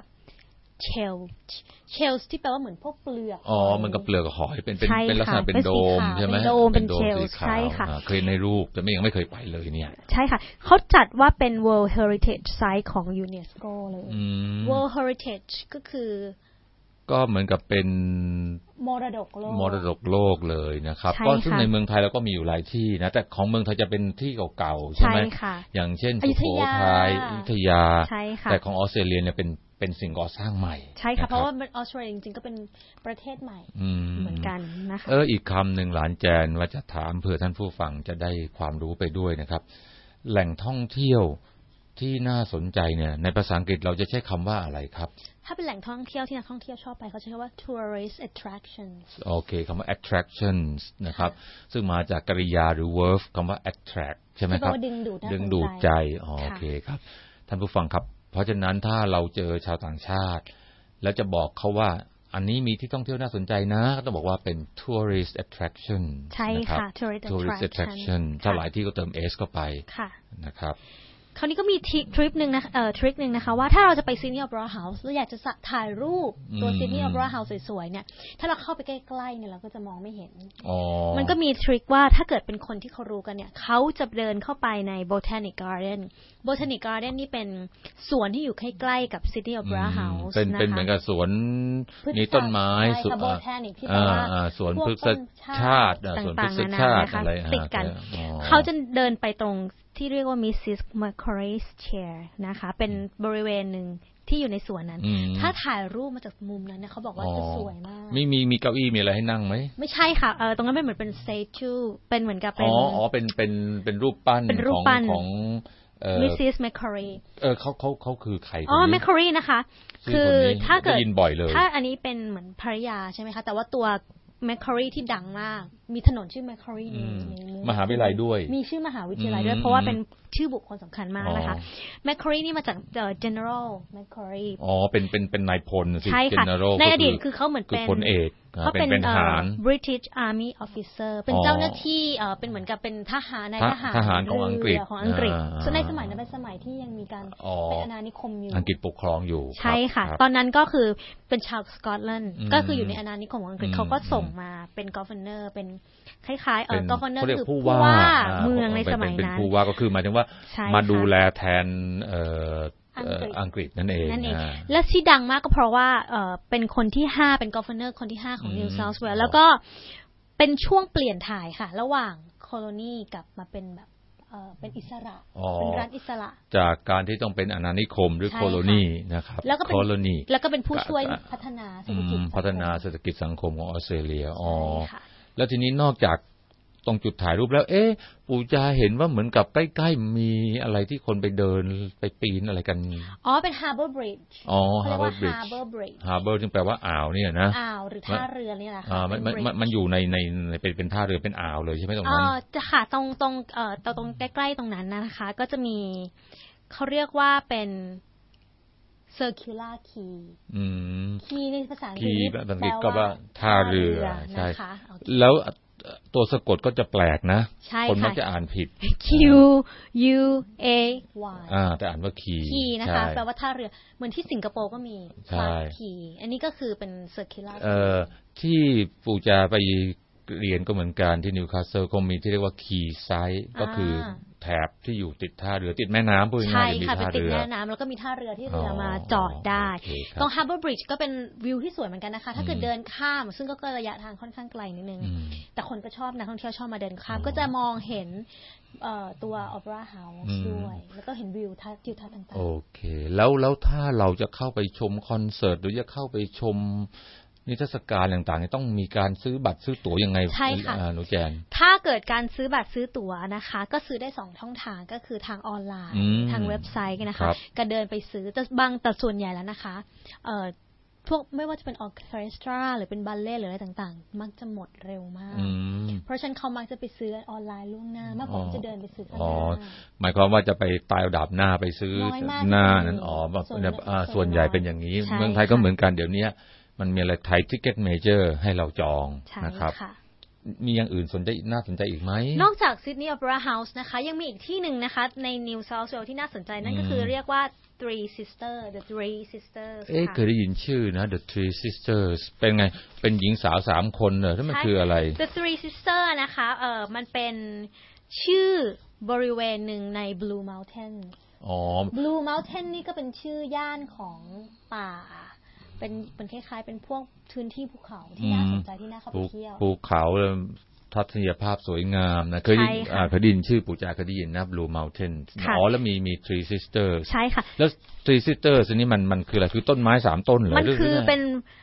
shells ที่แปลว่าเหมือนพวกเปลือกมันกับเปลือกหอยเป็นลักษณะเป็นโดมใช่ไหมเป็น shells ใช่ค่ะเคยในรูปแต่ยังไม่เคยไปเลยเนี่ยใช่ค่ะเขาจัดว่าเป็น World Heritage Site ของ UNESCO เลย World Heritage ก็คือก็เหมือนกับเป็นมรดกโลกเลยนะครับก็ซึ่งในเมืองไทยเราก็มีอยู่หลายที่นะแต่ของเมืองไทยจะเป็นที่เก่าๆใช่ไหมอย่างเช่นสุโขทัยอยุธยาแต่ของออสเตรเลียเนี่ยเป็นสิ่งก่อสร้างใหม่ใช่ค่ะเพราะว่าออสเตรเลียจริงๆก็เป็นประเทศใหม่เหมือนกันนะคะอีกคำหนึ่งหลานแจนว่าจะถามเผื่อท่านผู้ฟังจะได้ความรู้ไปด้วยนะครับแหล่งท่องเที่ยวที่น่าสนใจเนี่ยในภาษาอังกฤษเราจะใช้คำว่าอะไรครับถ้าเป็นแหล่งท่องเที่ยวที่นักท่องเที่ยวชอบไปเขาใช้คำว่า tourist attractions โอเคคำว่า attractions นะครับซึ่งมาจากกริยาหรือ verb คำว่า attract ใช่ไหมครับดึงดูดใจโอเคครับท่านผู้ฟังครับเพราะฉะนั้นถ้าเราเจอชาวต่างชาติแล้วจะบอกเขาว่าอันนี้มีที่ท่องเที่ยวน่าสนใจนะก็ต้องบอกว่าเป็น tourist attraction ใช่ค่ะ tourist attraction ถ้าหลายที่ก็เติม s เข้าไปนะครับคราวนี้ก็มีทริคนึงนะคะว่าถ้าเราจะไป Sydney Opera House เราอยากจะถ่ายรูปตัว Sydney Opera House สวยๆเนี่ยถ้าเราเข้าไปใกล้ๆเนี่ยเราก็จะมองไม่เห็นมันก็มีทริคว่าถ้าเกิดเป็นคนที่เขารู้กันเนี่ยเขาจะเดินเข้าไปใน Botanic Garden นี่เป็นสวนที่อยู่ใกล้ๆกับ Sydney Opera House เป็นเหมือนกับสวนมีต้นไม้สวน Botanic ที่แปลว่าสวนพฤกษชาติสวนพฤกษชาติอะไรติดกันเขาจะเดินไปตรงที่เรียกว่า Mrs. Macquarie's Chair นะคะเป็นบริเวณหนึ่งที่อยู่ในสวนนั้นถ้าถ่ายรูปมาจากมุมนั้นเนี่ยเขาบอกว่าจะสวยมากมีเก้าอี้มีอะไรให้นั่งไหมไม่ใช่ค่ะตรงนั้นเป็นเหมือนเป็น statue เป็นเหมือนกับเป็นรูปปั้นของ Mrs. Macquarie เขาคือใคร Macquarie นะคะคือถ้าเกิดถ้าอันนี้เป็นเหมือนภรรยาใช่ไหมคะแต่ว่าตัวMacquarie ที่ดังมากมีถนนชื่อ Macquarie มหาวิทยาลัยด้วยมีชื่อมหาวิทยาลัยด้วยเพราะว่าเป็นชื่อบุคคลสำคัญมากนะคะ Macquarie นี่มาจาก General Macquarie เป็นนายพลใช่ค่ะ General ในอดีตคือเขาเหมือนเป็นพลเอกเขาเป็นทหาร British Army Officer เป็นเจ้าหน้าที่เป็นเหมือนกับเป็นทหารในทหารของอังกฤษส่วนในสมัยนั้นเป็นสมัยที่ยังมีการเป็นอาณานิคมอยู่อังกฤษปกครองอยู่ใช่ค่ะตอนนั้นก็คือเป็นชาวสกอตแลนด์ก็คืออยู่ในอาณานิคมของอังกฤษเขาก็ส่งมาเป็น Governor เป็นคล้ายๆGovernor คือผู้ว่าเมืองในสมัยนั้นเป็นผู้ว่าก็คือหมายถึงว่ามาดูแลแทนอังกฤษนั่นเองและที่ดังมากก็เพราะว่าเป็นคนที่5เป็น Governor คนที่5ของ New South Wales แล้วก็เป็นช่วงเปลี่ยนถ่ายค่ะระหว่างโคโลนีกลับมาเป็นแบบเป็นอิสระเป็นรัฐอิสระจากการที่ต้องเป็นอาณานิคมหรือโคโลนีนะครับโคโลนีแล้วก็เป็นผู้ช่วยพัฒนาเศรษฐกิจสังคมของออสเตรเลียแล้วทีนี้นอกจากตรงจุดถ่ายรูปแล้วปู่จาเห็นว่าเหมือนกับใกล้ๆมีอะไรที่คนไปเดินไปปีนอะไรกันเป็น Harbour Bridge Harbour Bridge Harbour ซึ่งแปลว่าอ่าวเนี่ยนะอ่าวหรือท่าเรือนี่แหละค่ะมันอยู่ในเป็นท่าเรือเป็นอ่าวเลยใช่ไหมตรงนั้นจะค่ะตรงใกล้ๆตรงนั้นนะคะก็จะมีเขาเรียกว่าเป็น circular key key ในภาษาอังกฤษแปลว่าท่าเรือใช่แล้วตัวสะกดก็จะแปลกนะคนมักจะอ่านผิด Q U A Y แต่อ่านว่า key นะคะแปลว่าท่าเรือเหมือนที่สิงคโปร์ก็มี Clarke Quay อันนี้ก็คือเป็น circular ที่ปู่จาไปเรียนก็เหมือนกันที่นิวคาสเซิลก็มีที่เรียกว่าคีย์ไซต์ก็คือแถบที่อยู่ติดท่าเรือติดแม่น้ำพูดง่ายๆมีท่าเรือใช่ค่ะติดแม่น้ำแล้วก็มีท่าเรือที่เรือมาจอดได้ตรง Harbour Bridge ก็เป็นวิวที่สวยเหมือนกันนะคะถ้าเกิดเดินข้ามซึ่งก็ระยะทางค่อนข้างไกลนิดนึงแต่คนก็ชอบนักท่องเที่ยวชอบมาเดินข้ามก็จะมองเห็นตัว Opera House ด้วยแล้วก็เห็นวิวทิวทัศน์ต่างๆโอเคแล้วถ้าเราจะเข้าไปชมคอนเสิร์ตหรือจะเข้าไปชมนิทรรศการต่างๆต้องมีการซื้อบัตรซื้อตั๋วยังไงใช่ค่ะหนูแจนถ้าเกิดการซื้อบัตรซื้อตั๋วนะคะก็ซื้อได้2ช่องทางก็คือทางออนไลน์ทางเว็บไซต์นะคะก็เดินไปซื้อแต่ส่วนใหญ่แล้วนะคะพวกไม่ว่าจะเป็นออร์เคสตราหรือเป็นบัลเล่ต์หรืออะไรต่างๆมักจะหมดเร็วมากเพราะฉะนั้นเขามักจะไปซื้อออนไลน์ล่วงหน้ามากกว่าที่จะเดินไปซื้อข้างหน้าหมายความว่าจะไปตายดับหน้าไปซื้อหน้านั้นส่วนใหญ่เป็นอย่างนี้เมืองไทยก็เหมือนกันเดี๋ยวนี้มันมีอะไรไทยทิกเก็ตเมเจอร์ให้เราจองนะครับมีอย่างอื่นน่าสนใจอีกไหมนอกจากซิดนีย์ออเปร่าเฮาส์นะคะยังมีอีกที่หนึ่งนะคะในนิวเซาท์เวลส์ที่น่าสนใจนั่นก็คือเรียกว่า Three Sisters The Three Sisters เคยได้ยินชื่อนะ The Three Sisters เป็นไงเป็นหญิงสาว3คนเหรอที่มันคืออะไร The Three Sisters นะคะมันเป็นชื่อบริเวณหนึ่งใน Blue Mountain Blue Mountain นี่ก็เป็นชื่อย่านของป่าเป็นคล้ายๆเป็นพวกพื้นที่ภูเขาที่น่าสนใจที่น่าเข้าไปเที่ยวภูเขาทัศนียภาพสวยงามนะเคยได้ยินชื่อปู่จาเคยได้ยินนะ Blue Mountain แล้วมี Three Sisters ใช่ค่ะแล้ว Three Sisters นี่มันคืออะไรคือต้นไม้3ต้นเหรอมันคือเป็น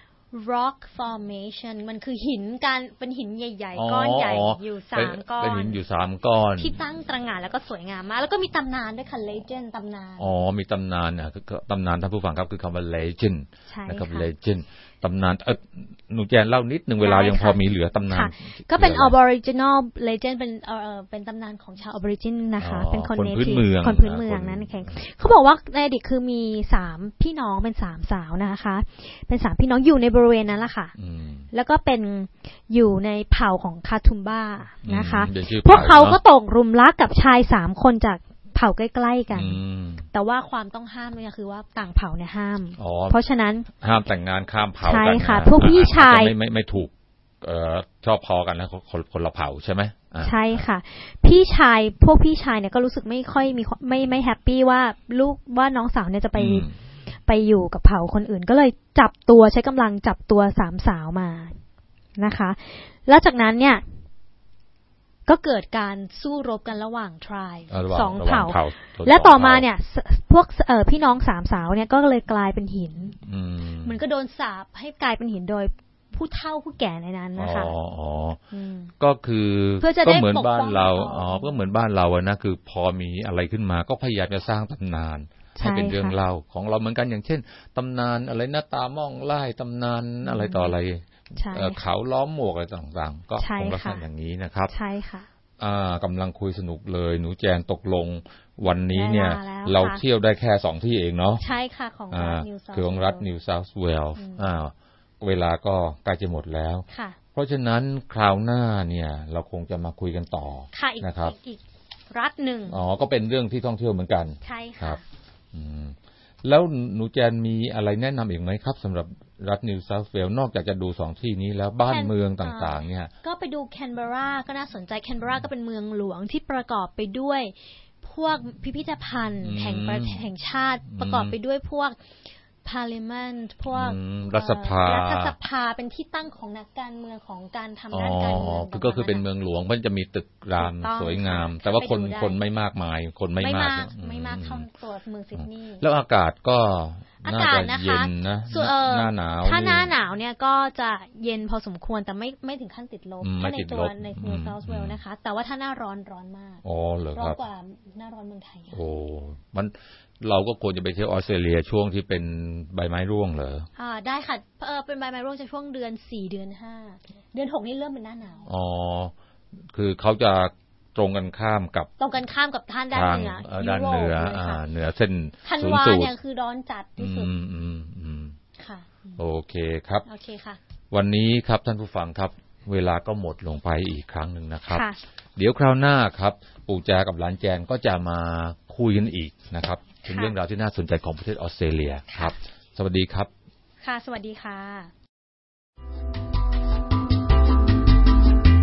rock formation มันคือหินเป็นหินใหญ่ๆก้อนใหญ่อยู่3ก้อนเป็นหินอยู่3ก้อนที่ตั้งตระหง่านแล้วก็สวยงามมากแล้วก็มีตำนานด้วยค่ะ legend ตำนานมีตำนานตำนานท่านผู้ฟังครับคือคำว่า legend นะครับ legend ตำนานหนูแจนเล่านิดนึงเวลายังพอมีเหลือตำนานก็เป็น Aboriginal legend เป็นตำนานของชาว Aborigin นะคะเป็นคนพื้นเมืองนั่นเองเขาบอกว่าในอดีตคือมี3พี่น้องเป็น3สาวนะคะเป็น3พี่น้องอยู่ในบริเวณนั้นแหละค่ะแล้วก็เป็นอยู่ในเผ่าของคาทุมบ้านะคะพวกเขาก็ตกหลุมรักกับชาย3คนจากเผ่าใกล้ๆกันแต่ว่าความต้องห้ามเนี่ยคือว่าต่างเผ่าเนี่ยห้ามเพราะฉะนั้นห้ามแต่งงานข้ามเผ่ากันใช่ค่ะพวกพี่ชายไม่ถูกชอบพอกันแล้วคนละเผ่าใช่ไหมใช่ค่ะพวกพี่ชายเนี่ยก็รู้สึกไม่ค่อยมีไม่แฮปปี้ว่าน้องสาวเนี่ยจะไปอยู่กับเผ่าคนอื่นก็เลยใช้กำลังจับตัว3สาวมานะคะแล้วจากนั้นเนี่ยก็เกิดการสู้รบกันระหว่างทราย2เผ่าและต่อมาเนี่ยพวกพี่น้อง3สาวเนี่ยก็เลยกลายเป็นหินมันก็โดนสาปให้กลายเป็นหินโดยผู้เฒ่าผู้แก่ในนั้นนะคะก็คือก็เหมือนบ้านเราก็เหมือนบ้านเราอะนะคือพอมีอะไรขึ้นมาก็พยายามจะสร้างตำนานให้เป็นเรื่องเล่าของเราเหมือนกันอย่างเช่นตำนานอะไรหน้าตาม่องไล่ตำนานอะไรต่ออะไรเขาล้อมหมวกอะไรต่างๆก็คงลักษณะอย่างนี้นะครับใช่ค่ะกำลังคุยสนุกเลยหนูแจนตกลงวันนี้เนี่ยเราเที่ยวได้แค่2ที่เองเนาะใช่ค่ะของรัฐนิวเซาท์เวลส์เวลาก็ใกล้จะหมดแล้วเพราะฉะนั้นคราวหน้าเนี่ยเราคงจะมาคุยกันต่อนะครับอีกรัฐหนึ่งก็เป็นเรื่องที่ท่องเที่ยวเหมือนกันใช่ค่ะแล้วหนูแจนมีอะไรแนะนำอีกไหมครับสำหรับรัฐนิวเซาท์เวลส์นอกจากจะดู2ที่นี้แล้วบ้านเมืองต่างๆเนี่ยก็ไปดูแคนเบอร์ราก็น่าสนใจแคนเบอร์ราก็เป็นเมืองหลวงที่ประกอบไปด้วยพวกพิพิธภัณฑ์แห่งชาติประกอบไปด้วยพวกParliament พวกรัฐสภาเป็นที่ตั้งของนักการเมืองของการทำด้านการเมืองก็คือเป็นเมืองหลวงมันจะมีตึกรามสวยงามแต่ว่าคนไม่มากมายคนไม่มากเท่าตัวเมืองซิดนีย์แล้วอากาศก็น่าจะเย็นนะหน้าหนาวถ้าหน้าหนาวเนี่ยก็จะเย็นพอสมควรแต่ไม่ถึงขั้นติดลบในตัวในนิวเซาท์เวลส์นะคะแต่ว่าถ้าหน้าร้อนมากร้อนกว่าหน้าร้อนเมืองไทยโอ้มันเราก็ควรจะไปเที่ยวออสเตรเลียช่วงที่เป็นใบไม้ร่วงเหรอได้ค่ะเป็นใบไม้ร่วงจะช่วงเดือน4เดือน5เดือน6นี่เริ่มเป็นหน้าหนาวคือเขาจะตรงกันข้ามกับท่านด้านเหนือเหนือเส้นศูนย์สูตรเนี่ยคือร้อนจัดที่สุดค่ะโอเคครับโอเคค่ะวันนี้ครับท่านผู้ฟังครับเวลาก็หมดลงไปอีกครั้งหนึ่งนะครับเดี๋ยวคราวหน้าครับปู่จากับหลานแจนก็จะมาคุยกันอีกนะครับเป็นเรื่องราวที่น่าสนใจของประเทศออสเตรเลียครับสวัสดีครับค่ะสวัสดีค่ะ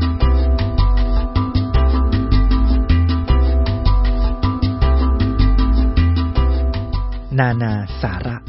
นานาสาระ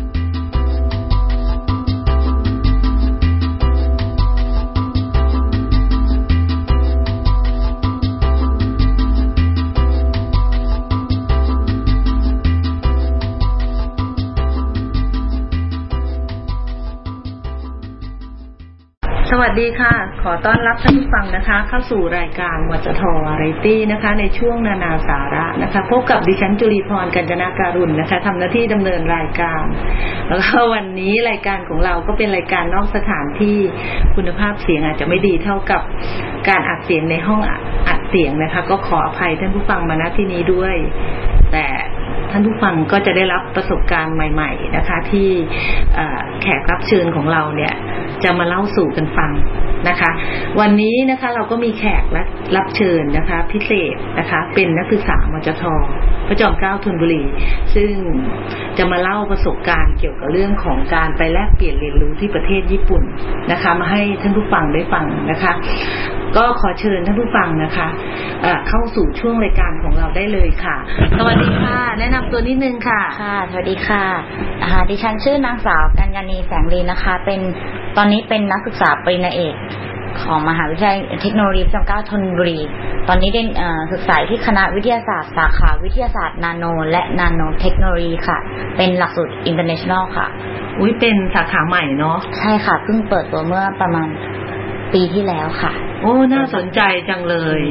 สวัสดีค่ะขอต้อนรับท่านผู้ฟังนะคะเข้าสู่รายการมจท.วาไรตี้นะคะในช่วงนานาสาระนะคะพบกับดิฉันจุลีพรกัญจนาการุณนะคะทำหน้าที่ดำเนินรายการแล้วก็วันนี้รายการของเราก็เป็นรายการนอกสถานที่คุณภาพเสียงอาจจะไม่ดีเท่ากับการอัดเสียงในห้องอัดเสียงนะคะก็ขออภัยท่านผู้ฟังมาณที่นี้ด้วยแต่ท่านผู้ฟังก็จะได้รับประสบการณ์ใหม่ๆนะคะที่แขกรับเชิญของเราเนี่ยจะมาเล่าสู่กันฟังนะคะวันนี้นะคะเราก็มีแขกรับเชิญนะคะพิเศษนะคะเป็นนักศึกษามจท.พระจอมเกล้าธนบุรีซึ่งจะมาเล่าประสบการณ์เกี่ยวกับเรื่องของการไปแลกเปลี่ยนเรียนรู้ที่ประเทศญี่ปุ่นนะคะมาให้ท่านผู้ฟังได้ฟังนะคะก็ขอเชิญท่านผู้ฟังนะคะเข้าสู่ช่วงรายการของเราได้เลยค่ะสวัสดีค่ะแนะนำตัวนิดนึงค่ะค่ะสวัสดีค่ะดิฉันชื่อนางสาวกัญญาณีแสงลีนะคะตอนนี้เป็นนักศึกษาปริญญาเอกของมหาวิทยาลัยเทคโนโลยีพระจอมเกล้าธนบุรีตอนนี้ได้ศึกษาที่คณะวิทยาศาสตร์สาขาวิทยาศาสตร์นาโนและนาโนเทคโนโลยีค่ะเป็นหลักสูตร International ค่ะอุ๊ยเป็นสาขาใหม่เนาะใช่ค่ะเพิ่งเปิดตัวเมื่อประมาณปีที่แล้วค่ะโอ้น่าสนใจจังเลย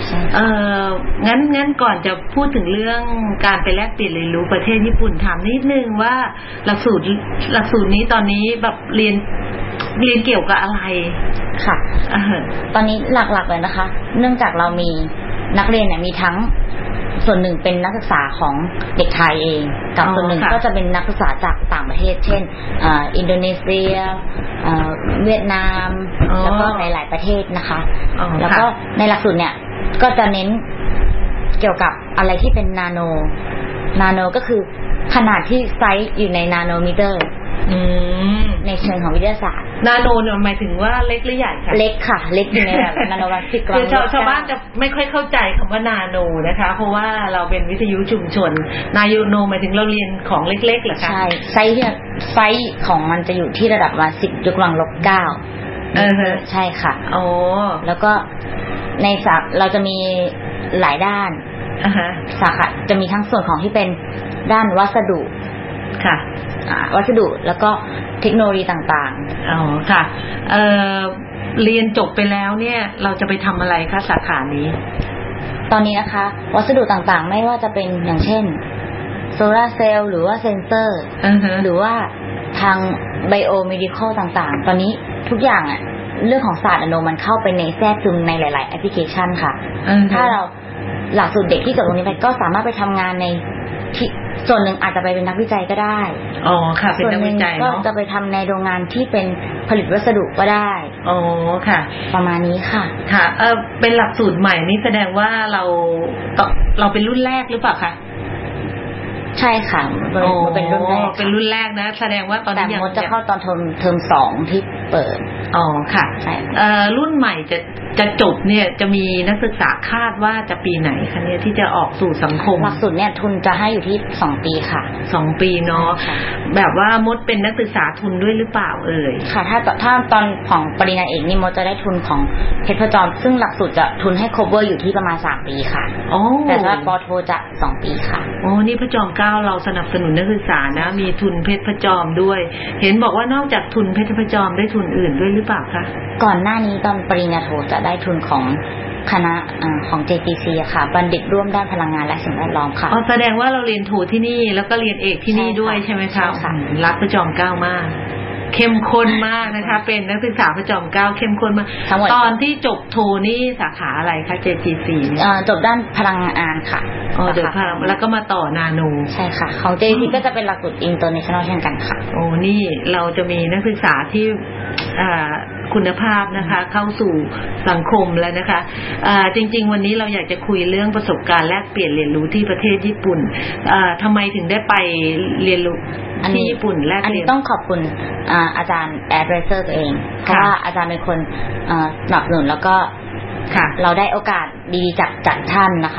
งั้นก่อนจะพูดถึงเรื่องการไปแลกเปลี่ยนเรียนรู้ประเทศญี่ปุ่นถามนิดนึงว่าหลักสูตรนี้ตอนนี้แบบเรียนเกี่ยวกับอะไรค่ะตอนนี้หลักๆเลยนะคะเนื่องจากเรามีนักเรียนเนี่ยมีทั้งส่วนหนึ่งเป็นนักศึกษาของเด็กไทยเองกับส่วนหนึ่งก็จะเป็นนักศึกษาจากต่างประเทศเช่นอินโดนีเซียเวียดนามแล้วก็หลายๆประเทศนะคะแล้วก็ในหลักสูตรเนี่ยก็จะเน้นเกี่ยวกับอะไรที่เป็นนาโนก็คือขนาดที่ไซส์อยู่ในนาโนมิเตอร์ในเชิงของวิทยาศาสตร์นาโนเนี่ยหมายถึงว่าเล็กหรือใหญ่คะเล็กค่ะเล็กอยู่ในแบบนาโนวัตต์กรัมคือชาวบ้านจะไม่ค่อยเข้าใจคำว่านาโนนะคะเพราะว่าเราเป็นวิทยุชุมชนนาโนหมายถึงเราเรียนของเล็กๆเหรอคะใช่ไซส์ของมันจะอยู่ที่ระดับว่า10 ยกกำลังลบ 9ใช่ค่ะโอ้แล้วก็ในเราจะมีหลายด้านสาขาจะมีทั้งส่วนของที่เป็นด้านวัสดุค่ะวัสดุแล้วก็เทคโนโลยีต่างๆอ๋อค่ะเรียนจบไปแล้วเนี่ยเราจะไปทำอะไรคะสาขานี้ตอนนี้นะคะวัสดุต่างๆไม่ว่าจะเป็นอย่างเช่นโซลาร์เซลล์หรือว่าเซนเซอร์หรือว่าทางไบโอเมดิคอลต่างๆตอนนี้ทุกอย่างอ่ะเรื่องของศาสตร์นาโนมันเข้าไปในแทรกซึมในหลายๆแอปพลิเคชันค่ะถ้าเราหลักสูตรเด็กที่จบตรงนี้ไปก็สามารถไปทำงานในที่ส่วนหนึ่งอาจจะไปเป็นนักวิจัยก็ได้อ๋อค่ะเป็นนักวิจัยเนาะก็จะไปทำในโรงงานที่เป็นผลิตวัสดุก็ได้อ๋อค่ะประมาณนี้ค่ะค่ะเป็นหลักสูตรใหม่นี่แสดงว่าเราเป็นรุ่นแรกหรือเปล่าคะใช่ค่ะเป็นรุ่นแรกเป็นรุ่นแรกนะแสดงว่าตอนนี้ยังจะเข้าตอนเทอม2ที่เปิดอ๋อค่ะใช่รุ่นใหม่จะจบเนี่ยจะมีนักศึกษาคาดว่าจะปีไหนคะเนี่ยที่จะออกสู่สังคมหลักสูตรเนี่ยทุนจะให้อยู่ที่2 ปีค่ะ 2 ปีเนาะแบบว่ามดเป็นนักศึกษาทุนด้วยหรือเปล่าค่ะถ้าตอนของปริญญาเอกนี่มดจะได้ทุนของเพชรพระจอมซึ่งหลักสูตรจะทุนให้ cover อยู่ที่ประมาณ3 ปีค่ะแต่ถ้าป.โทจะ2 ปีค่ะโอ้นี่พระจอม9เราสนับสนุนนักศึกษานะมีทุนเพชรพระจอมด้วยเห็นบอกว่านอกจากทุนเพชรพระจอมได้ทุนอื่นด้วยหรือเปล่าคะก่อนหน้านี้ตอนปริญญาโทจะได้ทุนของคณะของ JTC ค่ะบัณฑิตร่วมด้านพลังงานและสิ่งแวดล้อมค่ะอ๋อแสดงว่าเราเรียนโทที่นี่แล้วก็เรียนเอกที่นี่ด้วยใช่ไหมคะรักพระจอม9มากเข้มข้นมากนะคะเป็นนักศึกษาพระจอม9เข้มข้นมากตอนที่จบโทนี่สาขาอะไรคะ JTC จบด้านพลังงานค่ะอ๋อเดี๋ยวแล้วก็มาต่อนาโนใช่ค่ะของ JTC ก็จะเป็นหลักสูตร International เช่นกันค่ะโอ้นี่เราจะมีนักศึกษาที่คุณภาพนะคะเข้าสู่สังคมแล้วนะคะจริงๆวันนี้เราอยากจะคุยเรื่องประสบการณ์แลกเปลี่ยนเรียนรู้ที่ประเทศญี่ปุ่นทำไมถึงได้ไปเรียนรู้ที่ญี่ปุ่นแลกเรียนอันนี้ต้องขอบคุณอาจารย์แอดไวเซอร์ตัวเองเพราะว่าอาจารย์เป็นคนสนับสนุนแล้วก็เราได้โอกาสดีๆจากท่านนะคะ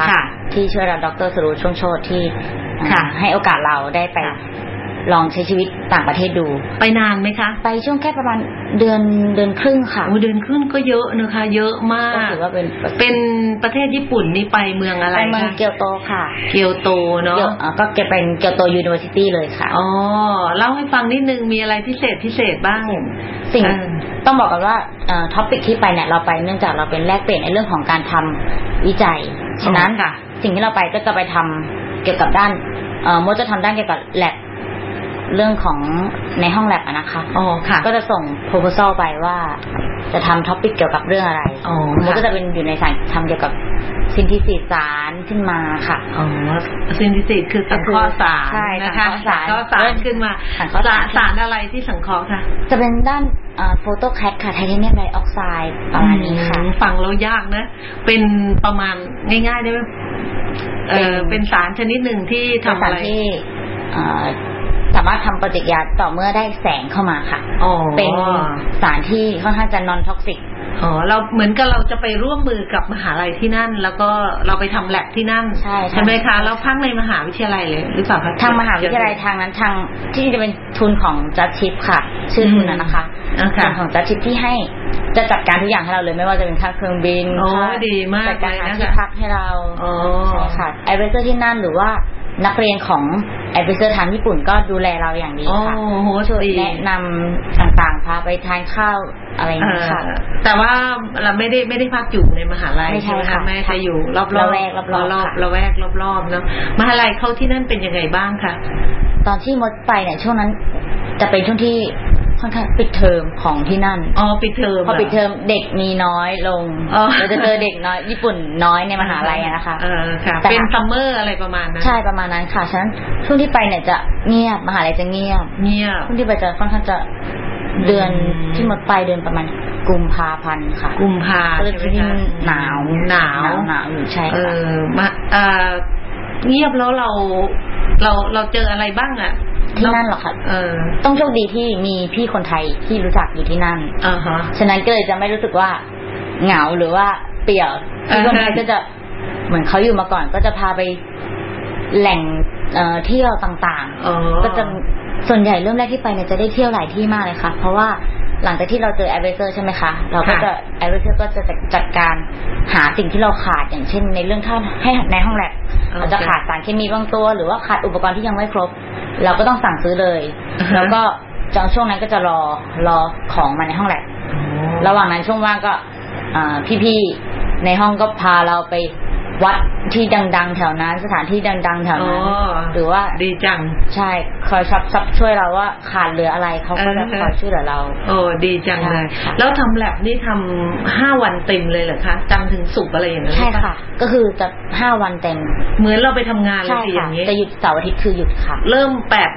ที่ช่วยเราดร.สรุปช่วงโชติที่ให้โอกาสเราได้ไปลองใช้ชีวิตต่างประเทศดูไปนานไหมคะไปช่วงแค่ประมาณเดือนครึ่งค่ะเดือนครึ่งก็เยอะนะคะเยอะมากก็ถือว่าเป็นประเทศญี่ปุ่นนี่ไปเมืองอะไรคะไปเมืองเกียวโตค่ะเกียวโตเนาะก็เป็นเกียวโตยูนิเวอร์ซิตี้เลยค่ะอ๋อเล่าให้ฟังนิดนึงมีอะไรพิเศษบ้างสิ่งต้องบอกกันว่าท็อปิกที่ไปเนี่ยเราไปเนื่องจากเราเป็นแลกเปลี่ยนในเรื่องของการทำวิจัยฉะนั้นสิ่งที่เราไปก็จะไปทำเกี่ยวกับด้านมดจะทำด้านเกี่ยวกับแลบเรื่องของในห้องแลบนะคะอ๋อค่ะก็จะส่ง proposal ไปว่าจะทำท็อปิกเกี่ยวกับเรื่องอะไรมันก็จะเป็นอยู่ในสายทำเกี่ยวกับซินธิซิสสารขึ้นมาค่ะซินธิซิสคือสังเคราะห์สารนะคะสังเคราะห์สารขึ้นมาสารอะไรที่สังเคราะห์คะจะเป็นด้านโฟโตแคทค่ะไทเทเนียมไดออกไซด์ประมาณนี้ค่ะฟังแล้วยากนะเป็นประมาณง่ายๆได้ไหมเป็นสารชนิดหนึ่งที่ทำอะไรที่สามารถทำปฏิกิริยาต่อเมื่อได้แสงเข้ามาค่ะเป็นสารที่ค่อนข้างจะนอนท็อกซิกเราเหมือนกับเราจะไปร่วมมือกับมหาลัยที่นั่นแล้วก็เราไปทำแลบที่นั่นใช่ไหมคะเราพักในมหาวิทยาลัยเลยหรือเปล่าคะทางมหาวิทยาลัยทางนั้นทางที่จะเป็นทุนของจัดชิปค่ะชื่อทุนนะคะทุนของจัดชิปที่ให้จะจัดการทุกอย่างให้เราเลยไม่ว่าจะเป็นค่าเครื่องบินดีมากจัดการที่พักให้เราใช่ค่ะไอเวอร์ที่นั่นหรือว่านักเรียนของแอดไวเซอร์ทางญี่ปุ่นก็ดูแลเราอย่างดีค่ะช่วยแนะนำต่างๆพาไปทานข้าวอะไรอย่างนี้ค่ะแต่ว่าเราไม่ได้พักอยู่ในมหาลัยใช่ไหมคะไม่จะอยู่รอบๆละแวกรอบๆเนาะมหาลัยเขาที่นั่นเป็นยังไงบ้างคะตอนที่มดไปเนี่ยช่วงนั้นจะเป็นช่วงที่ค่อนข้างปิดเทอมของที่นั่นปิดเทอมพอปิดเทอมเด็กมีน้อยลงเราจะเจอเด็กน้อยญี่ปุ่นน้อยในมหาลัยนะคะค่ะเป็นซัมเมอร์อะไรประมาณนั้นใช่ประมาณนั้นค่ะฉะนั้นช่วงที่ไปเนี่ยจะเงียบมหาลัยจะเงียบช่วงที่ไปจะค่อนข้างจะเดือนที่หมดไปเดือนประมาณกุมภาพันธ์ค่ะกุมภาใช่ไหมคะหนาวอยู่ใช่ค่ะเงียบแล้วเราเจออะไรบ้างอ่ะที่นั่นหรอคะต้องโชคดีที่มีพี่คนไทยที่รู้จักอยู่ที่นั่นฉะนั้นก็เลยจะไม่รู้สึกว่าเหงาหรือว่าเปี่ยวพี่คนไทยก็จะเหมือนเขาอยู่มาก่อนก็จะพาไปแหล่งเที่ยวต่างๆก็จะส่วนใหญ่เริ่มแรกที่ไปเนี่ยจะได้เที่ยวหลายที่มากเลยค่ะเพราะว่าหลังจากที่เราเจอแอดไวเซอร์ใช่ไหมคะเราก็จะแอดไวเซอร์ก็จะจัดการหาสิ่งที่เราขาดอย่างเช่นในเรื่องถ้าให้ในห้องแลบเราจะขาดสารเคมีบางตัวหรือว่าขาดอุปกรณ์ที่ยังไม่ครบเราก็ต้องสั่งซื้อเลยแล้วก็จังช่วงนั้นก็จะรอของมาในห้องแลบระหว่างนั้นช่วงว่างก็พี่ๆในห้องก็พาเราไปวัดที่ดังๆแถวนั้นสถานที่ดังๆแถวนั้นหรือว่าดีจังใช่คอยซับช่วยเราว่าขาดเหลืออะไรเขาก็จะคอยช่วยเหลือเราดีจังเลยแล้วทำแลบนี่ทำ5 วันเต็มเลยเหรอคะจันทร์ถึงศุกร์อะไรอย่างนี้ใช่ค่ะก็คือจะ5 วันเต็มเหมือนเราไปทำงานเลยอย่างนี้แต่หยุดเสาร์อาทิตย์คือหยุดค่ะเริ่ม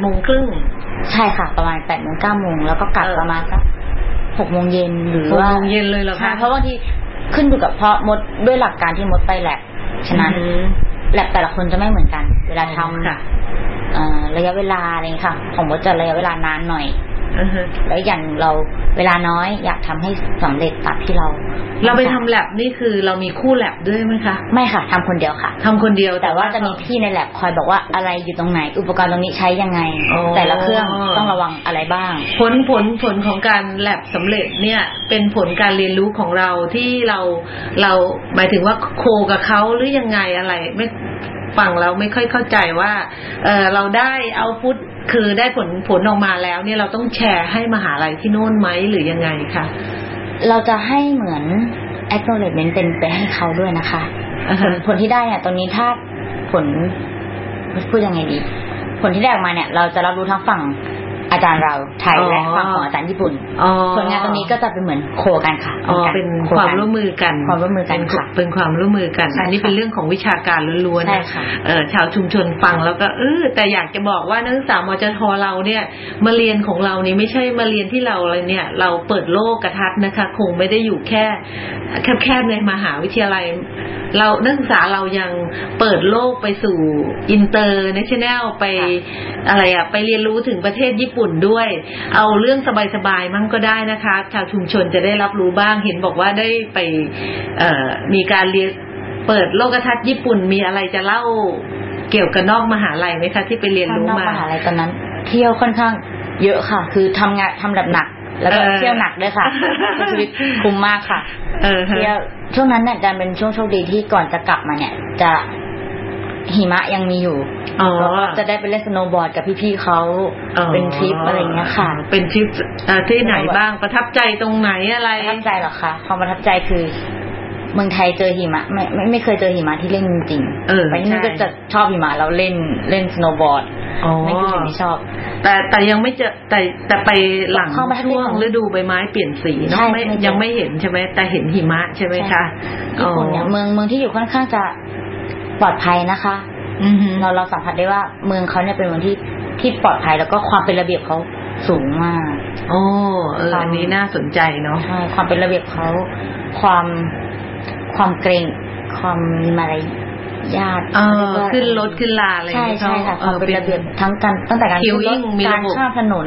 8:30 ใช่ค่ะประมาณ 8:00 9:00 นแล้วก็กลับประมาณสัก 6:00 นหรือว่า 6:00 นเลยเหรอคะเพราะบางทีขึ้นอยู่กับเพราะมดด้วยหลักการที่มดไปแลบฉะนั้นแลบแต่ละคนจะไม่เหมือนกันเวลาทำระยะเวลาอะไรค่ะของมดจะระยะเวลานานหน่อยแล้วอย่างเราเวลาน้อยอยากทำให้สำเร็จตามที่เราไปทำแลบนี่คือเรามีคู่แลบด้วยไหมคะไม่ค่ะทำคนเดียวค่ะทำคนเดียวแต่ว่าจะมีพี่ในแลบคอยบอกว่าอะไรอยู่ตรงไหนอุปกรณ์ตรงนี้ใช้ยังไงแต่ละเครื่องต้องระวังอะไรบ้างผลของการแลบสำเร็จเนี่ยเป็นผลการเรียนรู้ของเราที่เราหมายถึงว่าโคกับเขาหรือยังไงอะไรไม่ฟังเราไม่ค่อยเข้าใจว่าเราได้เอาพุทคือได้ผลออกมาแล้วเนี่ยเราต้องแชร์ให้มหาลัยที่โน่นไหมหรือยังไงคะเราจะให้เหมือน acknowledgement เป็นไปให้เขาด้วยนะคะผลที่ได้เนี่ยตรงนี้ถ้าผลพูดยังไงดีผลที่ได้ออกมาเนี่ยเราจะรับรู้ทั้งฝั่งอาจารย์เราไทยและฝั่งของอาจารย์ญี่ปุ่นผลงานตรงนี้ก็จะเป็นเหมือนโคกันค่ะเป็นความร่วมมือกันค่ะเป็นความร่วมมือกันอันนี้เป็นเรื่องของวิชาการล้วนๆชาวชุมชนฟังแล้วก็แต่อยากจะบอกว่านักศึกษามจท.เราเนี่ยมาเรียนของเรานี่ไม่ใช่มาเรียนที่เราอะไรเนี่ยเราเปิดโลกกระทัดนะคะคงไม่ได้อยู่แค่ในมหาวิทยาลัยเรานักศึกษาเรายังเปิดโลกไปสู่อินเตอร์เนชั่นแนลไปอะไรไปเรียนรู้ถึงประเทศญี่ปุ่นด้วยเอาเรื่องสบายๆมั่งก็ได้นะคะชาวชุมชนจะได้รับรู้บ้างเห็นบอกว่าได้ไปมีการเรียนเปิดโลกทัศน์ญี่ปุ่นมีอะไรจะเล่าเกี่ยวกับนอกมหาลัยไหมคะที่ไปเรียนรู้มานอกมหาลัยตอนนั้นเที่ยวค่อนข้างเยอะค่ะคือทำแบบหนักแล้วก็เที่ยวหนักด้วยค่ะชีวิตคุ้มมากค่ะเที่ยวช่วงนั้นเนี่ยจะเป็นช่วงโชคดีที่ก่อนจะกลับมาเนี่ยจะหิมะยังมีอยู่จะได้ไปเล่นสโนว์บอร์ดกับพี่ๆเขาเป็นทริปอะไรเงี้ยค่ะเป็นทริปที่ไหนบ้างประทับใจตรงไหนอะไรประทับใจหรอคะความประทับใจคือเมืองไทยเจอหิมะไม่เคยเจอหิมะที่เล่นจริงไปนี่ก็จะชอบหิมะแล้วเล่นสโนว์บอร์ดนี่คือสิ่งที่ชอบแต่ยังไม่เจอแต่ไปหลังช่วงฤดูใบไม้เปลี่ยนสีเนาะยังไม่เห็นใช่ไหมแต่เห็นหิมะใช่ไหมคะญี่ปุ่นเนี่ยเมืองที่อยู่ค่อนข้างจะปลอดภัยนะคะเราสัมผัสได้ว่าเมืองเขาเนี่ยเป็นเมืองที่ปลอดภัยแล้วก็ความเป็นระเบียบเขาสูงมากอันนี้น่าสนใจเนาะความเป็นระเบียบเขาความเกรงความมีมารยาทขึ้นรถขึ้นลาอะไรใช่ค่ะความเป็นระเบียบทั้งตั้งแต่การข้ามถนน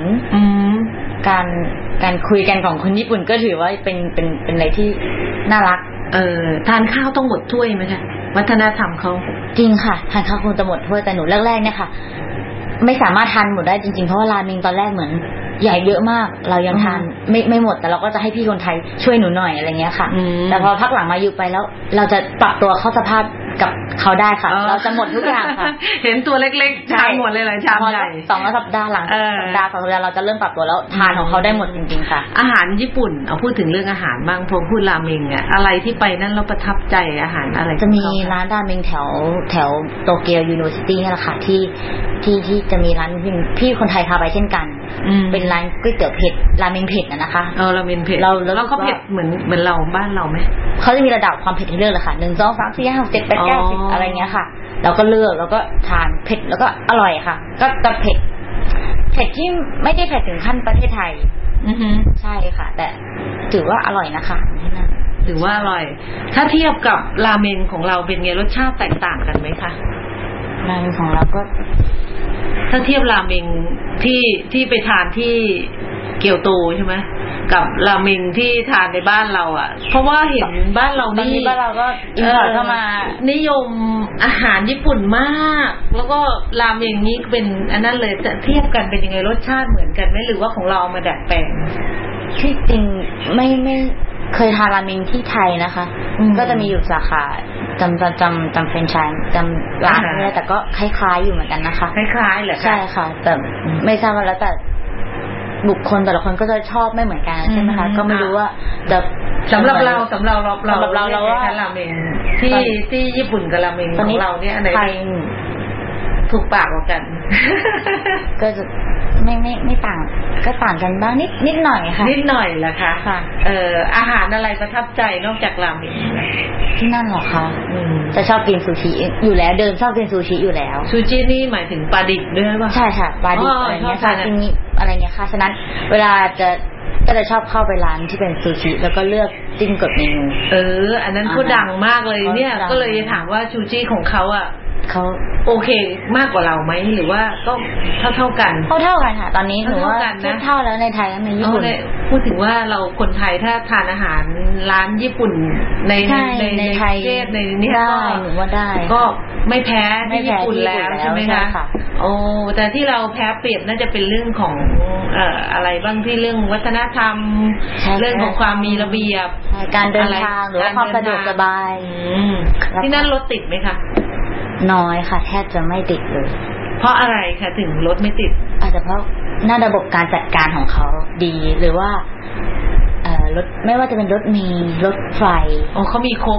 การคุยกันของคนญี่ปุ่นก็ถือว่าเป็นอะไรที่น่ารักทานข้าวต้องหมดถ้วยไหมคะวัฒนธรรมเขาจริงค่ะทานข้าวคงจะหมดถ้วยแต่หนูแรกๆเนี่ยค่ะไม่สามารถทานหมดได้จริงๆเพราะว่าราเมงตอนแรกเหมือนใหญ่เยอะมากเรายังทานไม่หมดแต่เราก็จะให้พี่คนไทยช่วยหนูหน่อยอะไรเงี้ยค่ะแต่พอพักหลังมาอยู่ไปแล้วเราจะปรับตัวเข้าสภาพกับเขาได้ค่ะเราจะหมดทุกอย่างค่ะเห็นตัวเล็กๆทานหมดเลยหลายชามใหญ่ 2 สัปดาห์หลังสัปดาห์2 สัปดาห์เราจะเริ่มปรับตัวแล้วทานของเขาได้หมดจริงๆค่ะอาหารญี่ปุ่นเอาพูดถึงเรื่องอาหารบ้างพอพูดราเมงเนี่ยอะไรที่ไปนั่นเราประทับใจอาหารอะไรจะมีร้านราเมงแถวโตเกียวยูนิเวอร์ซิตี้นี่แหละค่ะที่จะมีร้านพี่คนไทยพาไปเช่นกันเป็นร้านก๋วยเตี๋ยวเผ็ดราเมงเผ็ดนะคะราเมงเผ็ดแล้วเขาเผ็ดเหมือนเราบ้านเราไหมเขาจะมีระดับความเผ็ดให้เลือกเลยค่ะ1 2 3 4 5 6 7 8 9 10อะไรเงี้ยค่ะเราก็เลือกแล้วก็ทานเผ็ดแล้วก็อร่อยค่ะก็เผ็ดที่ไม่ได้เผ็ดถึงขั้นประเทศไทยใช่ค่ะแต่ถือว่าอร่อยนะคะถือว่าอร่อยถ้าเทียบกับราเมงของเราเป็นไงรสชาติแตกต่างกันไหมคะราเมงของเราก็ถ้าเทียบราเมงที่ไปทานที่เกียวโตใช่ไหมกับราเมงที่ทานในบ้านเราอ่ะเพราะว่าเห็นบ้านเรานี่บ้านเราก็อินพอร์ตเข้ามานิยมอาหารญี่ปุ่นมากแล้วก็ราเมงนี้เป็นอันนั้นเลยจะเทียบกันเป็นยังไงรสชาติเหมือนกันไหมหรือว่าของเรามาดัดแปลงที่จริงไม่เคยทานราเมงที่ไทยนะคะก็จะมีอยู่สาขาจำเฟรนไชส์จำร้านเนี่ยแต่ก็คล้ายๆอยู่เหมือนกันนะคะคล้ายๆเหรอคะใช่ค่ะแต่ไม่ทราบว่าแล้วแต่บุคคลแต่ละคนก็จะชอบไม่เหมือนกันใช่ไหมคะก็ไม่รู้ว่าสำหรับเราว่าราเมงที่ญี่ปุ่นกับราเมงของเราเนี่ยอะไรถูกปากกว่ากันก็จะไม่ต่างก็ต่างกันบ้างนิดหน่อยค่ะนิดหน่อยเหรอคะค่ะอาหารอะไรประทับใจนอกจากราเมงที่นั่นเหรอคะจะชอบกินซูชิอยู่แล้วเดินชอบกินซูชิอยู่แล้วซูชินี่หมายถึงปลาดิบด้วยป่ะใช่ค่ะปลาดิบอะไรเงี้ยค่ะที่นี่อะไรเงี้ยค่ะฉะนั้นเวลาก็จะชอบเข้าไปร้านที่เป็นซูชิแล้วก็เลือกจิ้มกับเมนูอันนั้นก็ดังมากเลยเนี่ยก็เลยถามว่าซูชิของเขาอ่ะเขาโอเคมากกว่าเราไหมหรือว่าก็เท่ากันเท่ากันค่ะตอนนี้หนูว่าเท่าแล้วในไทยและในญี่ปุ่นพูดถึงว่าเราคนไทยถ้าทานอาหารร้านญี่ปุ่นในไทยในนี้ก็หนูว่าได้ก็ไม่แพ้ที่ญี่ปุ่นแล้วใช่ไหมคะโอ้แต่ที่เราแพ้เปรียบน่าจะเป็นเรื่องของอะไรบ้างที่เรื่องวัฒนธรรมเรื่องของความมีระเบียบการเดินทางหรือความสะดวกสบายที่นั่นรถติดไหมคะน้อยค่ะแทบจะไม่ติดเลยเพราะอะไรคะถึงรถไม่ติดอาจจะเพราะหน้าระบบการจัดการของเขาดีหรือว่ารถไม่ว่าจะเป็นรถรถไฟเขามีครบ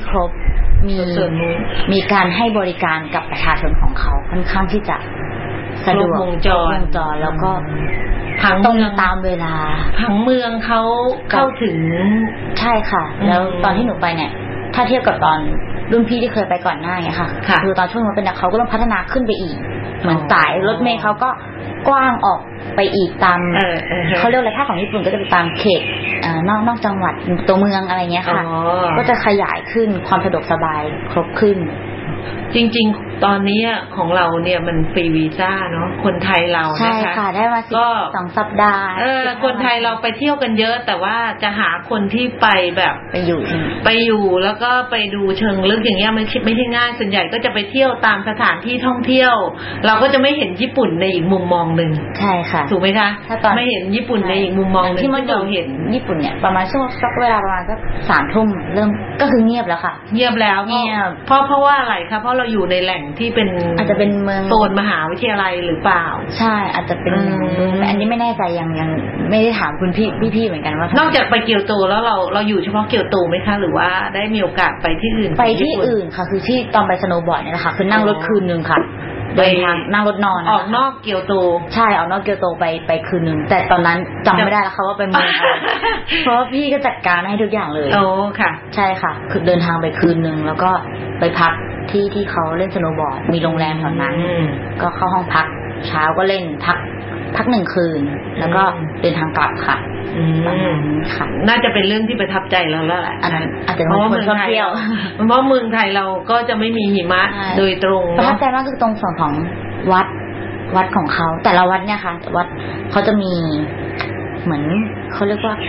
มีการให้บริการกับประชาชนของเขาค่อนข้างที่จะสะดวกวงจรแล้วก็ตรงตามเวลาผังเมืองเขาเข้าถึงใช่ค่ะแล้วตอนที่หนูไปเนี่ยถ้าเทียบกับตอนรุ่นพี่ที่เคยไปก่อนหน้าไงค่ะคือตอนช่วงนั้นเป็นเขาก็ต้องพัฒนาขึ้นไปอีกเหมือนสายรถเมล์เขาก็กว้างออกไปอีกตามเขาเรียกอะไรถ้าของญี่ปุ่นก็จะไปตามเขตนอกจังหวัดตัวเมืองอะไรเงี้ยค่ะก็จะขยายขึ้นความสะดวกสบายครบขึ้นจริงตอนนี้ของเราเนี่ยมันฟรีวีซ่าเนาะคนไทยเรานะคะใช่ค่ะได้มา2 สัปดาห์คนไทยเราไปเที่ยวกันเยอะแต่ว่าจะหาคนที่ไปแบบไปอยู่แล้วก็ไปดูเชิงลึกอย่างเงี้ยมันไม่ใช่ง่ายส่วนใหญ่ก็จะไปเที่ยวตามสถานที่ท่องเที่ยวเราก็จะไม่เห็นญี่ปุ่นในอีกมุมมองนึงใช่ค่ะถูกไหมคะไม่เห็นญี่ปุ่นในอีกมุมมองนึงที่เราเห็นญี่ปุ่นเนี่ยประมาณช่วงสักเวลาประมาณสัก 3 ทุ่มเริ่มก็คือเงียบแล้วค่ะเงียบแล้วเพราะว่าอะไรคะเพราะเราอยู่ในแหล่งที่เป็นอาจจะเป็นเมืองโซนมหาวิทยาลัยหรือเปล่าใช่อาจจะเป็นอันนี้ไม่แน่ใจยังไม่ได้ถามคุณพี่เหมือนกันว่านอกจากไปเกียวโตแล้วเราอยู่เฉพาะเกียวโตไหมคะหรือว่าได้มีโอกาสไปที่อื่นไปที่อื่นค่ะคือที่ตอนไปสโนว์บอร์ดเนี่ยนะคะคือนั่งรถคืนนึงค่ะเดินทางนั่งรถนอนออกนอกเกียวโตใช่ออกนอกเกียวโตไปคืนนึงแต่ตอนนั้นจำไม่ได้แล้วค่ะว่าไปเมืองอะไรเพราะพี่ก็จัดการให้ทุกอย่างเลยโอ้ค่ะใช่ค่ะคือเดินทางไปคืนนึงแล้วก็ไปพักที่เขาเล่นสโนว์บอร์ดมีโรงแรมแถวนั้นก็เข้าห้องพักเช้าก็เล่นพัก1 คืนแล้วก็เดินทางกลับค่ะค่ะน่าจะเป็นเรื่องที่ประทับใจเราแล้วแหละอันนั้นอาจจะเพราะเมืองไทยเพราะเมืองไทยเราก็จะไม่มีหิมะโดยตรงประทับใจมากคือตรงส่วนของวัดของเขาแต่ละวัดเนี่ยค่ะวัดเขาจะมีเหมือนเขาเรียกว่า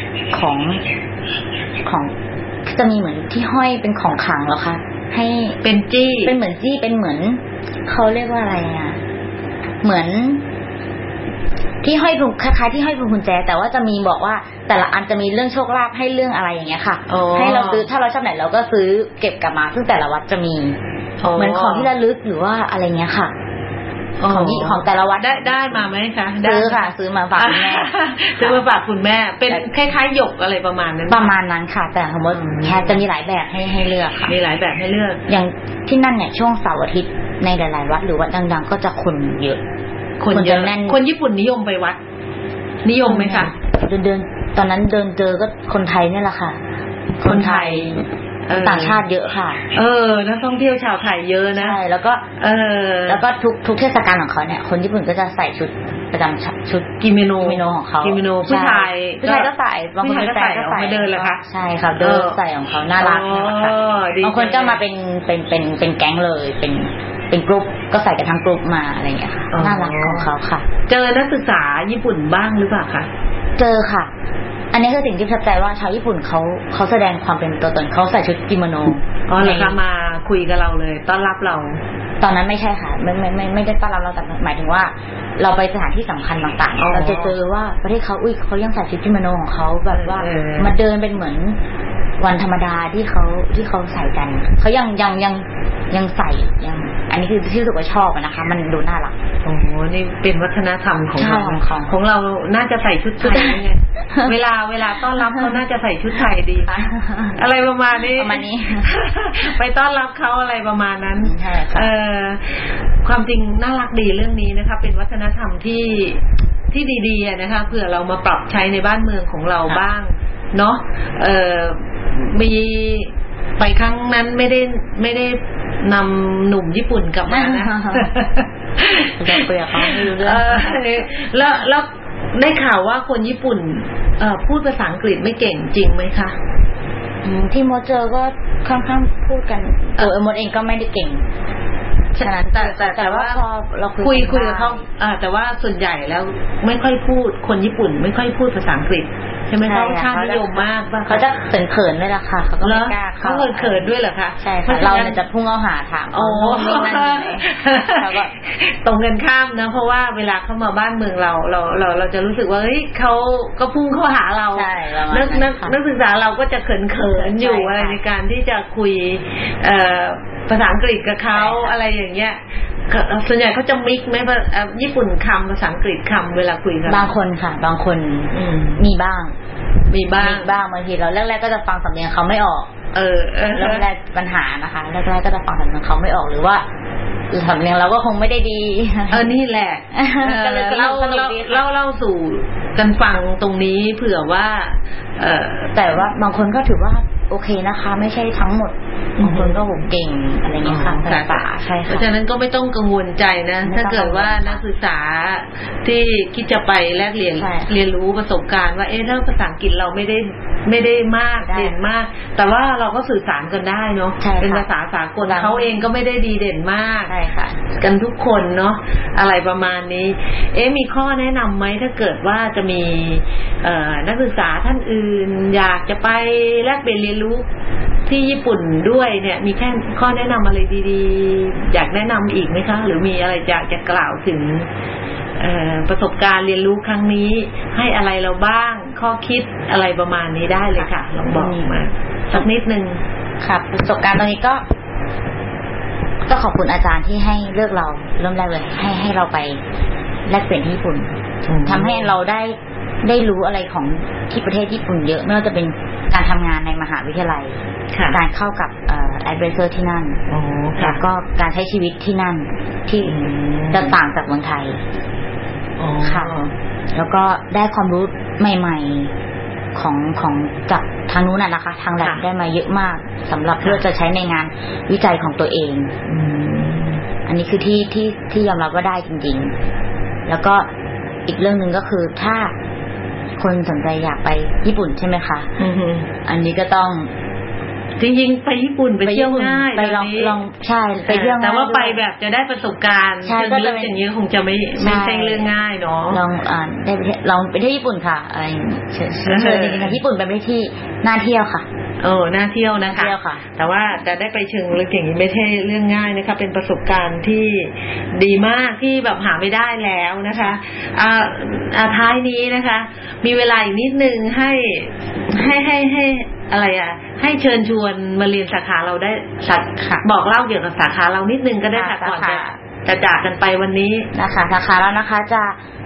ของจะมีเหมือนที่ห้อยเป็นของขลังเหรอคะให้เป็นจี้เป็นเหมือนจี้เป็นเหมือนเขาเรียกว่าอะไรเหมือนที่ห้อยพวงคล้ายๆที่ห้อยพวงกุญแจแต่ว่าจะมีบอกว่าแต่ละอันจะมีเรื่องโชคลาภให้เรื่องอะไรอย่างเงี้ยค่ะให้เราซื้อถ้าเราชอบไหนเราก็ซื้อเก็บกลับมาซึ่งแต่ละวัดจะมีเหมือนของที่ระลึกหรือว่าอะไรเงี้ยค่ะของแต่ละวัดได้มาไหมคะซื้อค่ะซื้อมาฝากคุณแม่ซื้อมาฝากคุณแม่เป็นคล้ายๆหยกอะไรประมาณนั้นประมาณนั้นค่ะแต่สมมติแค่จะมีหลายแบบให้เลือกค่ะมีหลายแบบให้เลือกอย่างที่นั่นเนี่ยช่วงเสาร์อาทิตย์ในหลายๆวัดหรือวัดดังๆก็จะคนเยอะคนเยอะคนญี่ปุ่นนิยมไปวัดนิยมไหมคะเดินตอนนั้นเดินเจอก็คนไทยนี่แหละค่ะคนไทยต่างชาติเยอะค่ะนักท่องเที่ยวชาวไทยเยอะนะใช่แล้วก็ทุกเทศกาลของเขาเนี่ยคนญี่ปุ่นก็จะใส่ชุดประจำชุดกิโมโนของเขากิโมโนผู้ชายก็ใส่บางคนก็ใส่มาเดินเหรอคะใช่ค่ะเดินใส่ของเขาน่ารักนะคะบางคนก็มาเป็นแก๊งเลยเป็นกลุ่มก็ใส่กันทั้งกลุ่มมาอะไรอย่างเงี้ยค่ะน่ารักของเขาค่ะเจอนักศึกษาญี่ปุ่นบ้างหรือเปล่าคะเจอค่ะอันนี้คือสิ่งที่ประทับใจว่าชาวญี่ปุ่นเขาแสดงความเป็นตัวตนเขาใส่ชุดกิโมโนเลยค่ะมาคุยกับเราเลยต้อนรับเราตอนนั้นไม่ใช่ค่ะไม่ได้ต้อนรับเราแต่หมายถึงว่าเราไปสถานที่สำคัญต่างๆเราจะเจอว่าประเทศเขาเขายังใส่ชุดกิโมโนของเขาแบบว่ามาเดินเป็นเหมือนวันธรรมดาที่เขาใส่กันเขายังใส่ยังอันนี้คือที่รู้สึกว่าชอบนะคะมันดูน่ารักโอ้โหนี่เป็นวัฒนธรรมของเราน่าจะใส่ชุดไทยไงเวลาต้อนรับเขาน่าจะใส่ชุดไทยดีอะไรประมาณนี้ไปต้อนรับเขาอะไรประมาณนั้นความจริงน่ารักดีเรื่องนี้นะคะเป็นวัฒนธรรมที่ดีๆนะคะเผื่อเรามาปรับใช้ในบ้านเมืองของเราบ้างเนาะมีไปครั้งนั้นไม่ได้นำหนุ่มญี่ปุ่นกลับมานะแต่เปลือกเขาไม่รู้เรื่องแล้วได้ข่าวว่าคนญี่ปุ่นพูดภาษาอังกฤษไม่เก่งจริงไหมคะที่โมเจอก็ค่อนข้างพูดกันโมเองก็ไม่ได้เก่งฉะนั้นแต่ว่าพอเราคุยกับเขาแต่ว่าส่วนใหญ่แล้วไม่ค่อยพูดคนญี่ปุ่นไม่ค่อยพูดภาษาอังกฤษใช่ไหมเขาค่านิยมมากเขาจะเขินด้วยล่ะค่ะเขาก็ไม่กล้าเขาเขินด้วยเหรอคะใช่ค่ะเราจะพุ่งเอาหาถามเขาก็ตรงกันข้ามนะเพราะว่าเวลาเข้ามาบ้านเมืองเราจะรู้สึกว่าเฮ้ยเขาก็พุ่งเข้าหาเรานักศึกษาเราก็จะเขินอยู่อะไรในการที่จะคุยภาษาอังกฤษกับเขาอะไรอย่างเงี้ยส่วนใหญ่เขาจะมิกไหมญี่ปุ่นคำภาษาอังกฤษคำเวลาคุยกันบางคนค่ะบางคนมีบ้างบางทีเราแรกๆก็จะฟังสำเนียงเขาไม่ออกแรกปัญหานะคะแรกๆก็จะฟังสำเนียงเขาไม่ออกหรือว่าสำเนียงเราก็คงไม่ได้ดีนี่แหละเล่าสู่กันฟังตรงนี้เผื่อว่าแต่ว่าบางคนก็ถือว่าโอเคนะคะไม่ใช่ทั้งหมดบางคนก็เก่งอะไรเงี้ยค่ะภาษาใช่ค่ะเพราะฉะนั้นก็ไม่ต้องกังวลใจนะถ้าเกิดว่านักศึกษาที่คิดจะไปแลกเรียนรู้ประสบการณ์ว่าถ้าภาษาอังกฤษเราไม่ไม่ได้มากเด่นมากแต่ว่าเราก็สื่อสารกันได้เนาะเป็นภาษาสากลเขาเองก็ไม่ได้ดีเด่นมากกันทุกคนเนาะอะไรประมาณนี้มีข้อแนะนำไหมถ้าเกิดว่าจะมีนักศึกษาท่านอื่นอยากจะไปแลกเปลี่ยนเรียนรู้ที่ญี่ปุ่นด้วยเนี่ยมีแค่ข้อแนะนำอะไรดีๆอยากแนะนำอีกไหมคะหรือมีอะไรจะกล่าวถึงประสบการณ์เรียนรู้ครั้งนี้ให้อะไรเราบ้างข้อคิดอะไรประมาณนี้ได้เลยค่ะลองบอกมาสักนิดนึงค่ะประสบการณ์ตรงนี้ก็ขอบคุณอาจารย์ที่ให้เลือกเราเริ่มแรกเลยให้เราไปแลกเปลี่ยนที่ญี่ปุ่นทำให้เราได้รู้อะไรของที่ประเทศญี่ปุ่นเยอะไม่ว่าจะเป็นการทำงานในมหาวิทยาลัยการเข้ากับadvisor ที่นั่นแล้วก็การใช้ชีวิตที่นั่นที่จะต่างจากเมืองไทยค่ะแล้วก็ได้ความรู้ใหม่ๆของจากทางนู้นนะคะทางแลบได้มาเยอะมากสำหรับเพื่อจะใช้ในงานวิจัยของตัวเองอันนี้คือที่ยอมรับว่าได้จริงๆแล้วก็อีกเรื่องนึงก็คือถ้าคนสนใจอยากไปญี่ปุ่นใช่ไหมคะอันนี้ก็ต้องจริงๆไปญี่ปุ่นไปเที่ยวง่ายไปลองใช่ไปเที่ยวง่ายแต่ว่าไปแบบจะได้ประสบการณ์เรื่องอย่างนี้คงจะไม่ใช่เรื่องง่ายเนาะลองได้ลองไปเที่ยวญี่ปุ่นค่ะอะไรเชิญจริงๆญี่ปุ่นเป็นประเทศที่น่าเที่ยวค่ะน่าเที่ยวนะคะแต่ว่าจะได้ไปเชิงลึกอย่างนี้ไม่ใช่เรื่องง่ายนะคะเป็นประสบการณ์ที่ดีมากที่แบบหาไม่ได้แล้วนะคะท้ายนี้นะคะมีเวลาอีกนิดนึงให้อะไรให้เชิญชวนมาเรียนสาขาเราได้บอกเล่าเกี่ยวกับสาขาเรานิดนึงก็ได้ค่ะก่อนจะจากกันไปวันนี้นะคะสาขาเรานะคะจะ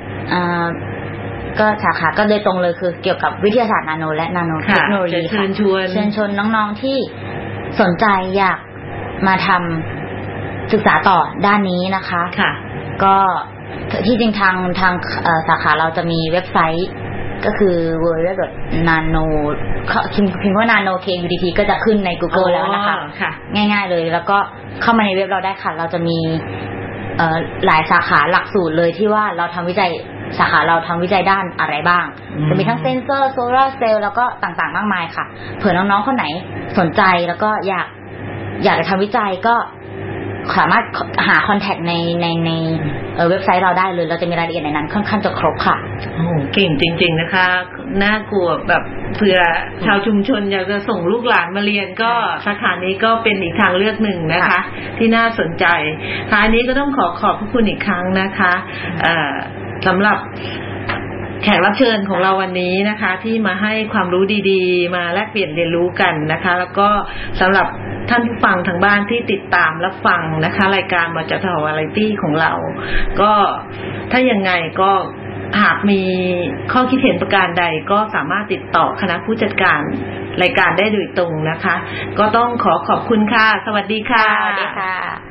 ก็สาขาก็โดยตรงเลยคือเกี่ยวกับวิทยาศาสตร์นาโนและนาโนเทคโนโลยีค่ะเชิญชวนน้องๆที่สนใจอยากมาทำศึกษาต่อด้านนี้นะคะค่ะก็ที่จริงทางสาขาเราจะมีเว็บไซต์ก็คือ www.nano พิมพ์ว่า nano KUDT ก็จะขึ้นใน Google แล้วนะคะง่ายๆเลยแล้วก็เข้ามาในเว็บเราได้ค่ะเราจะมีหลายสาขาหลักสูตรเลยที่ว่าเราทำวิจัยสาขาเราทำวิจัยด้านอะไรบ้างจะมีทั้งเซนเซอร์โซลาร์เซลล์แล้วก็ต่างๆมากมายค่ะเผื่อน้องๆคนไหนสนใจแล้วก็อยากจะทำวิจัยก็สามารถหาคอนแทคในเว็บไซต์เราได้เลยเราจะมีรายละเอียดในนั้นค่อนข้างจะครบค่ะโอ้เก่งจริงๆนะคะน่ากลัวแบบเผื่อชาวชุมชนอยากจะส่งลูกหลานมาเรียนก็สาขานี้ก็เป็นอีกทางเลือกหนึ่งนะคะที่น่าสนใจท้ายนี้ก็ต้องขอบพระคุณอีกครั้งนะคะสำหรับแขกรับเชิญของเราวันนี้นะคะที่มาให้ความรู้ดีๆมาแลกเปลี่ยนเรียนรู้กันนะคะแล้วก็สำหรับท่านผู้ฟังทางบ้านที่ติดตามรับฟังนะคะรายการมจท.วาไรตี้ของเราก็ถ้ายังไงก็หากมีข้อคิดเห็นประการใดก็สามารถติดต่อคณะผู้จัดการรายการได้โดยตรงนะคะก็ต้องขอบคุณค่ะสวัสดีค่ะสวัสดีค่ะ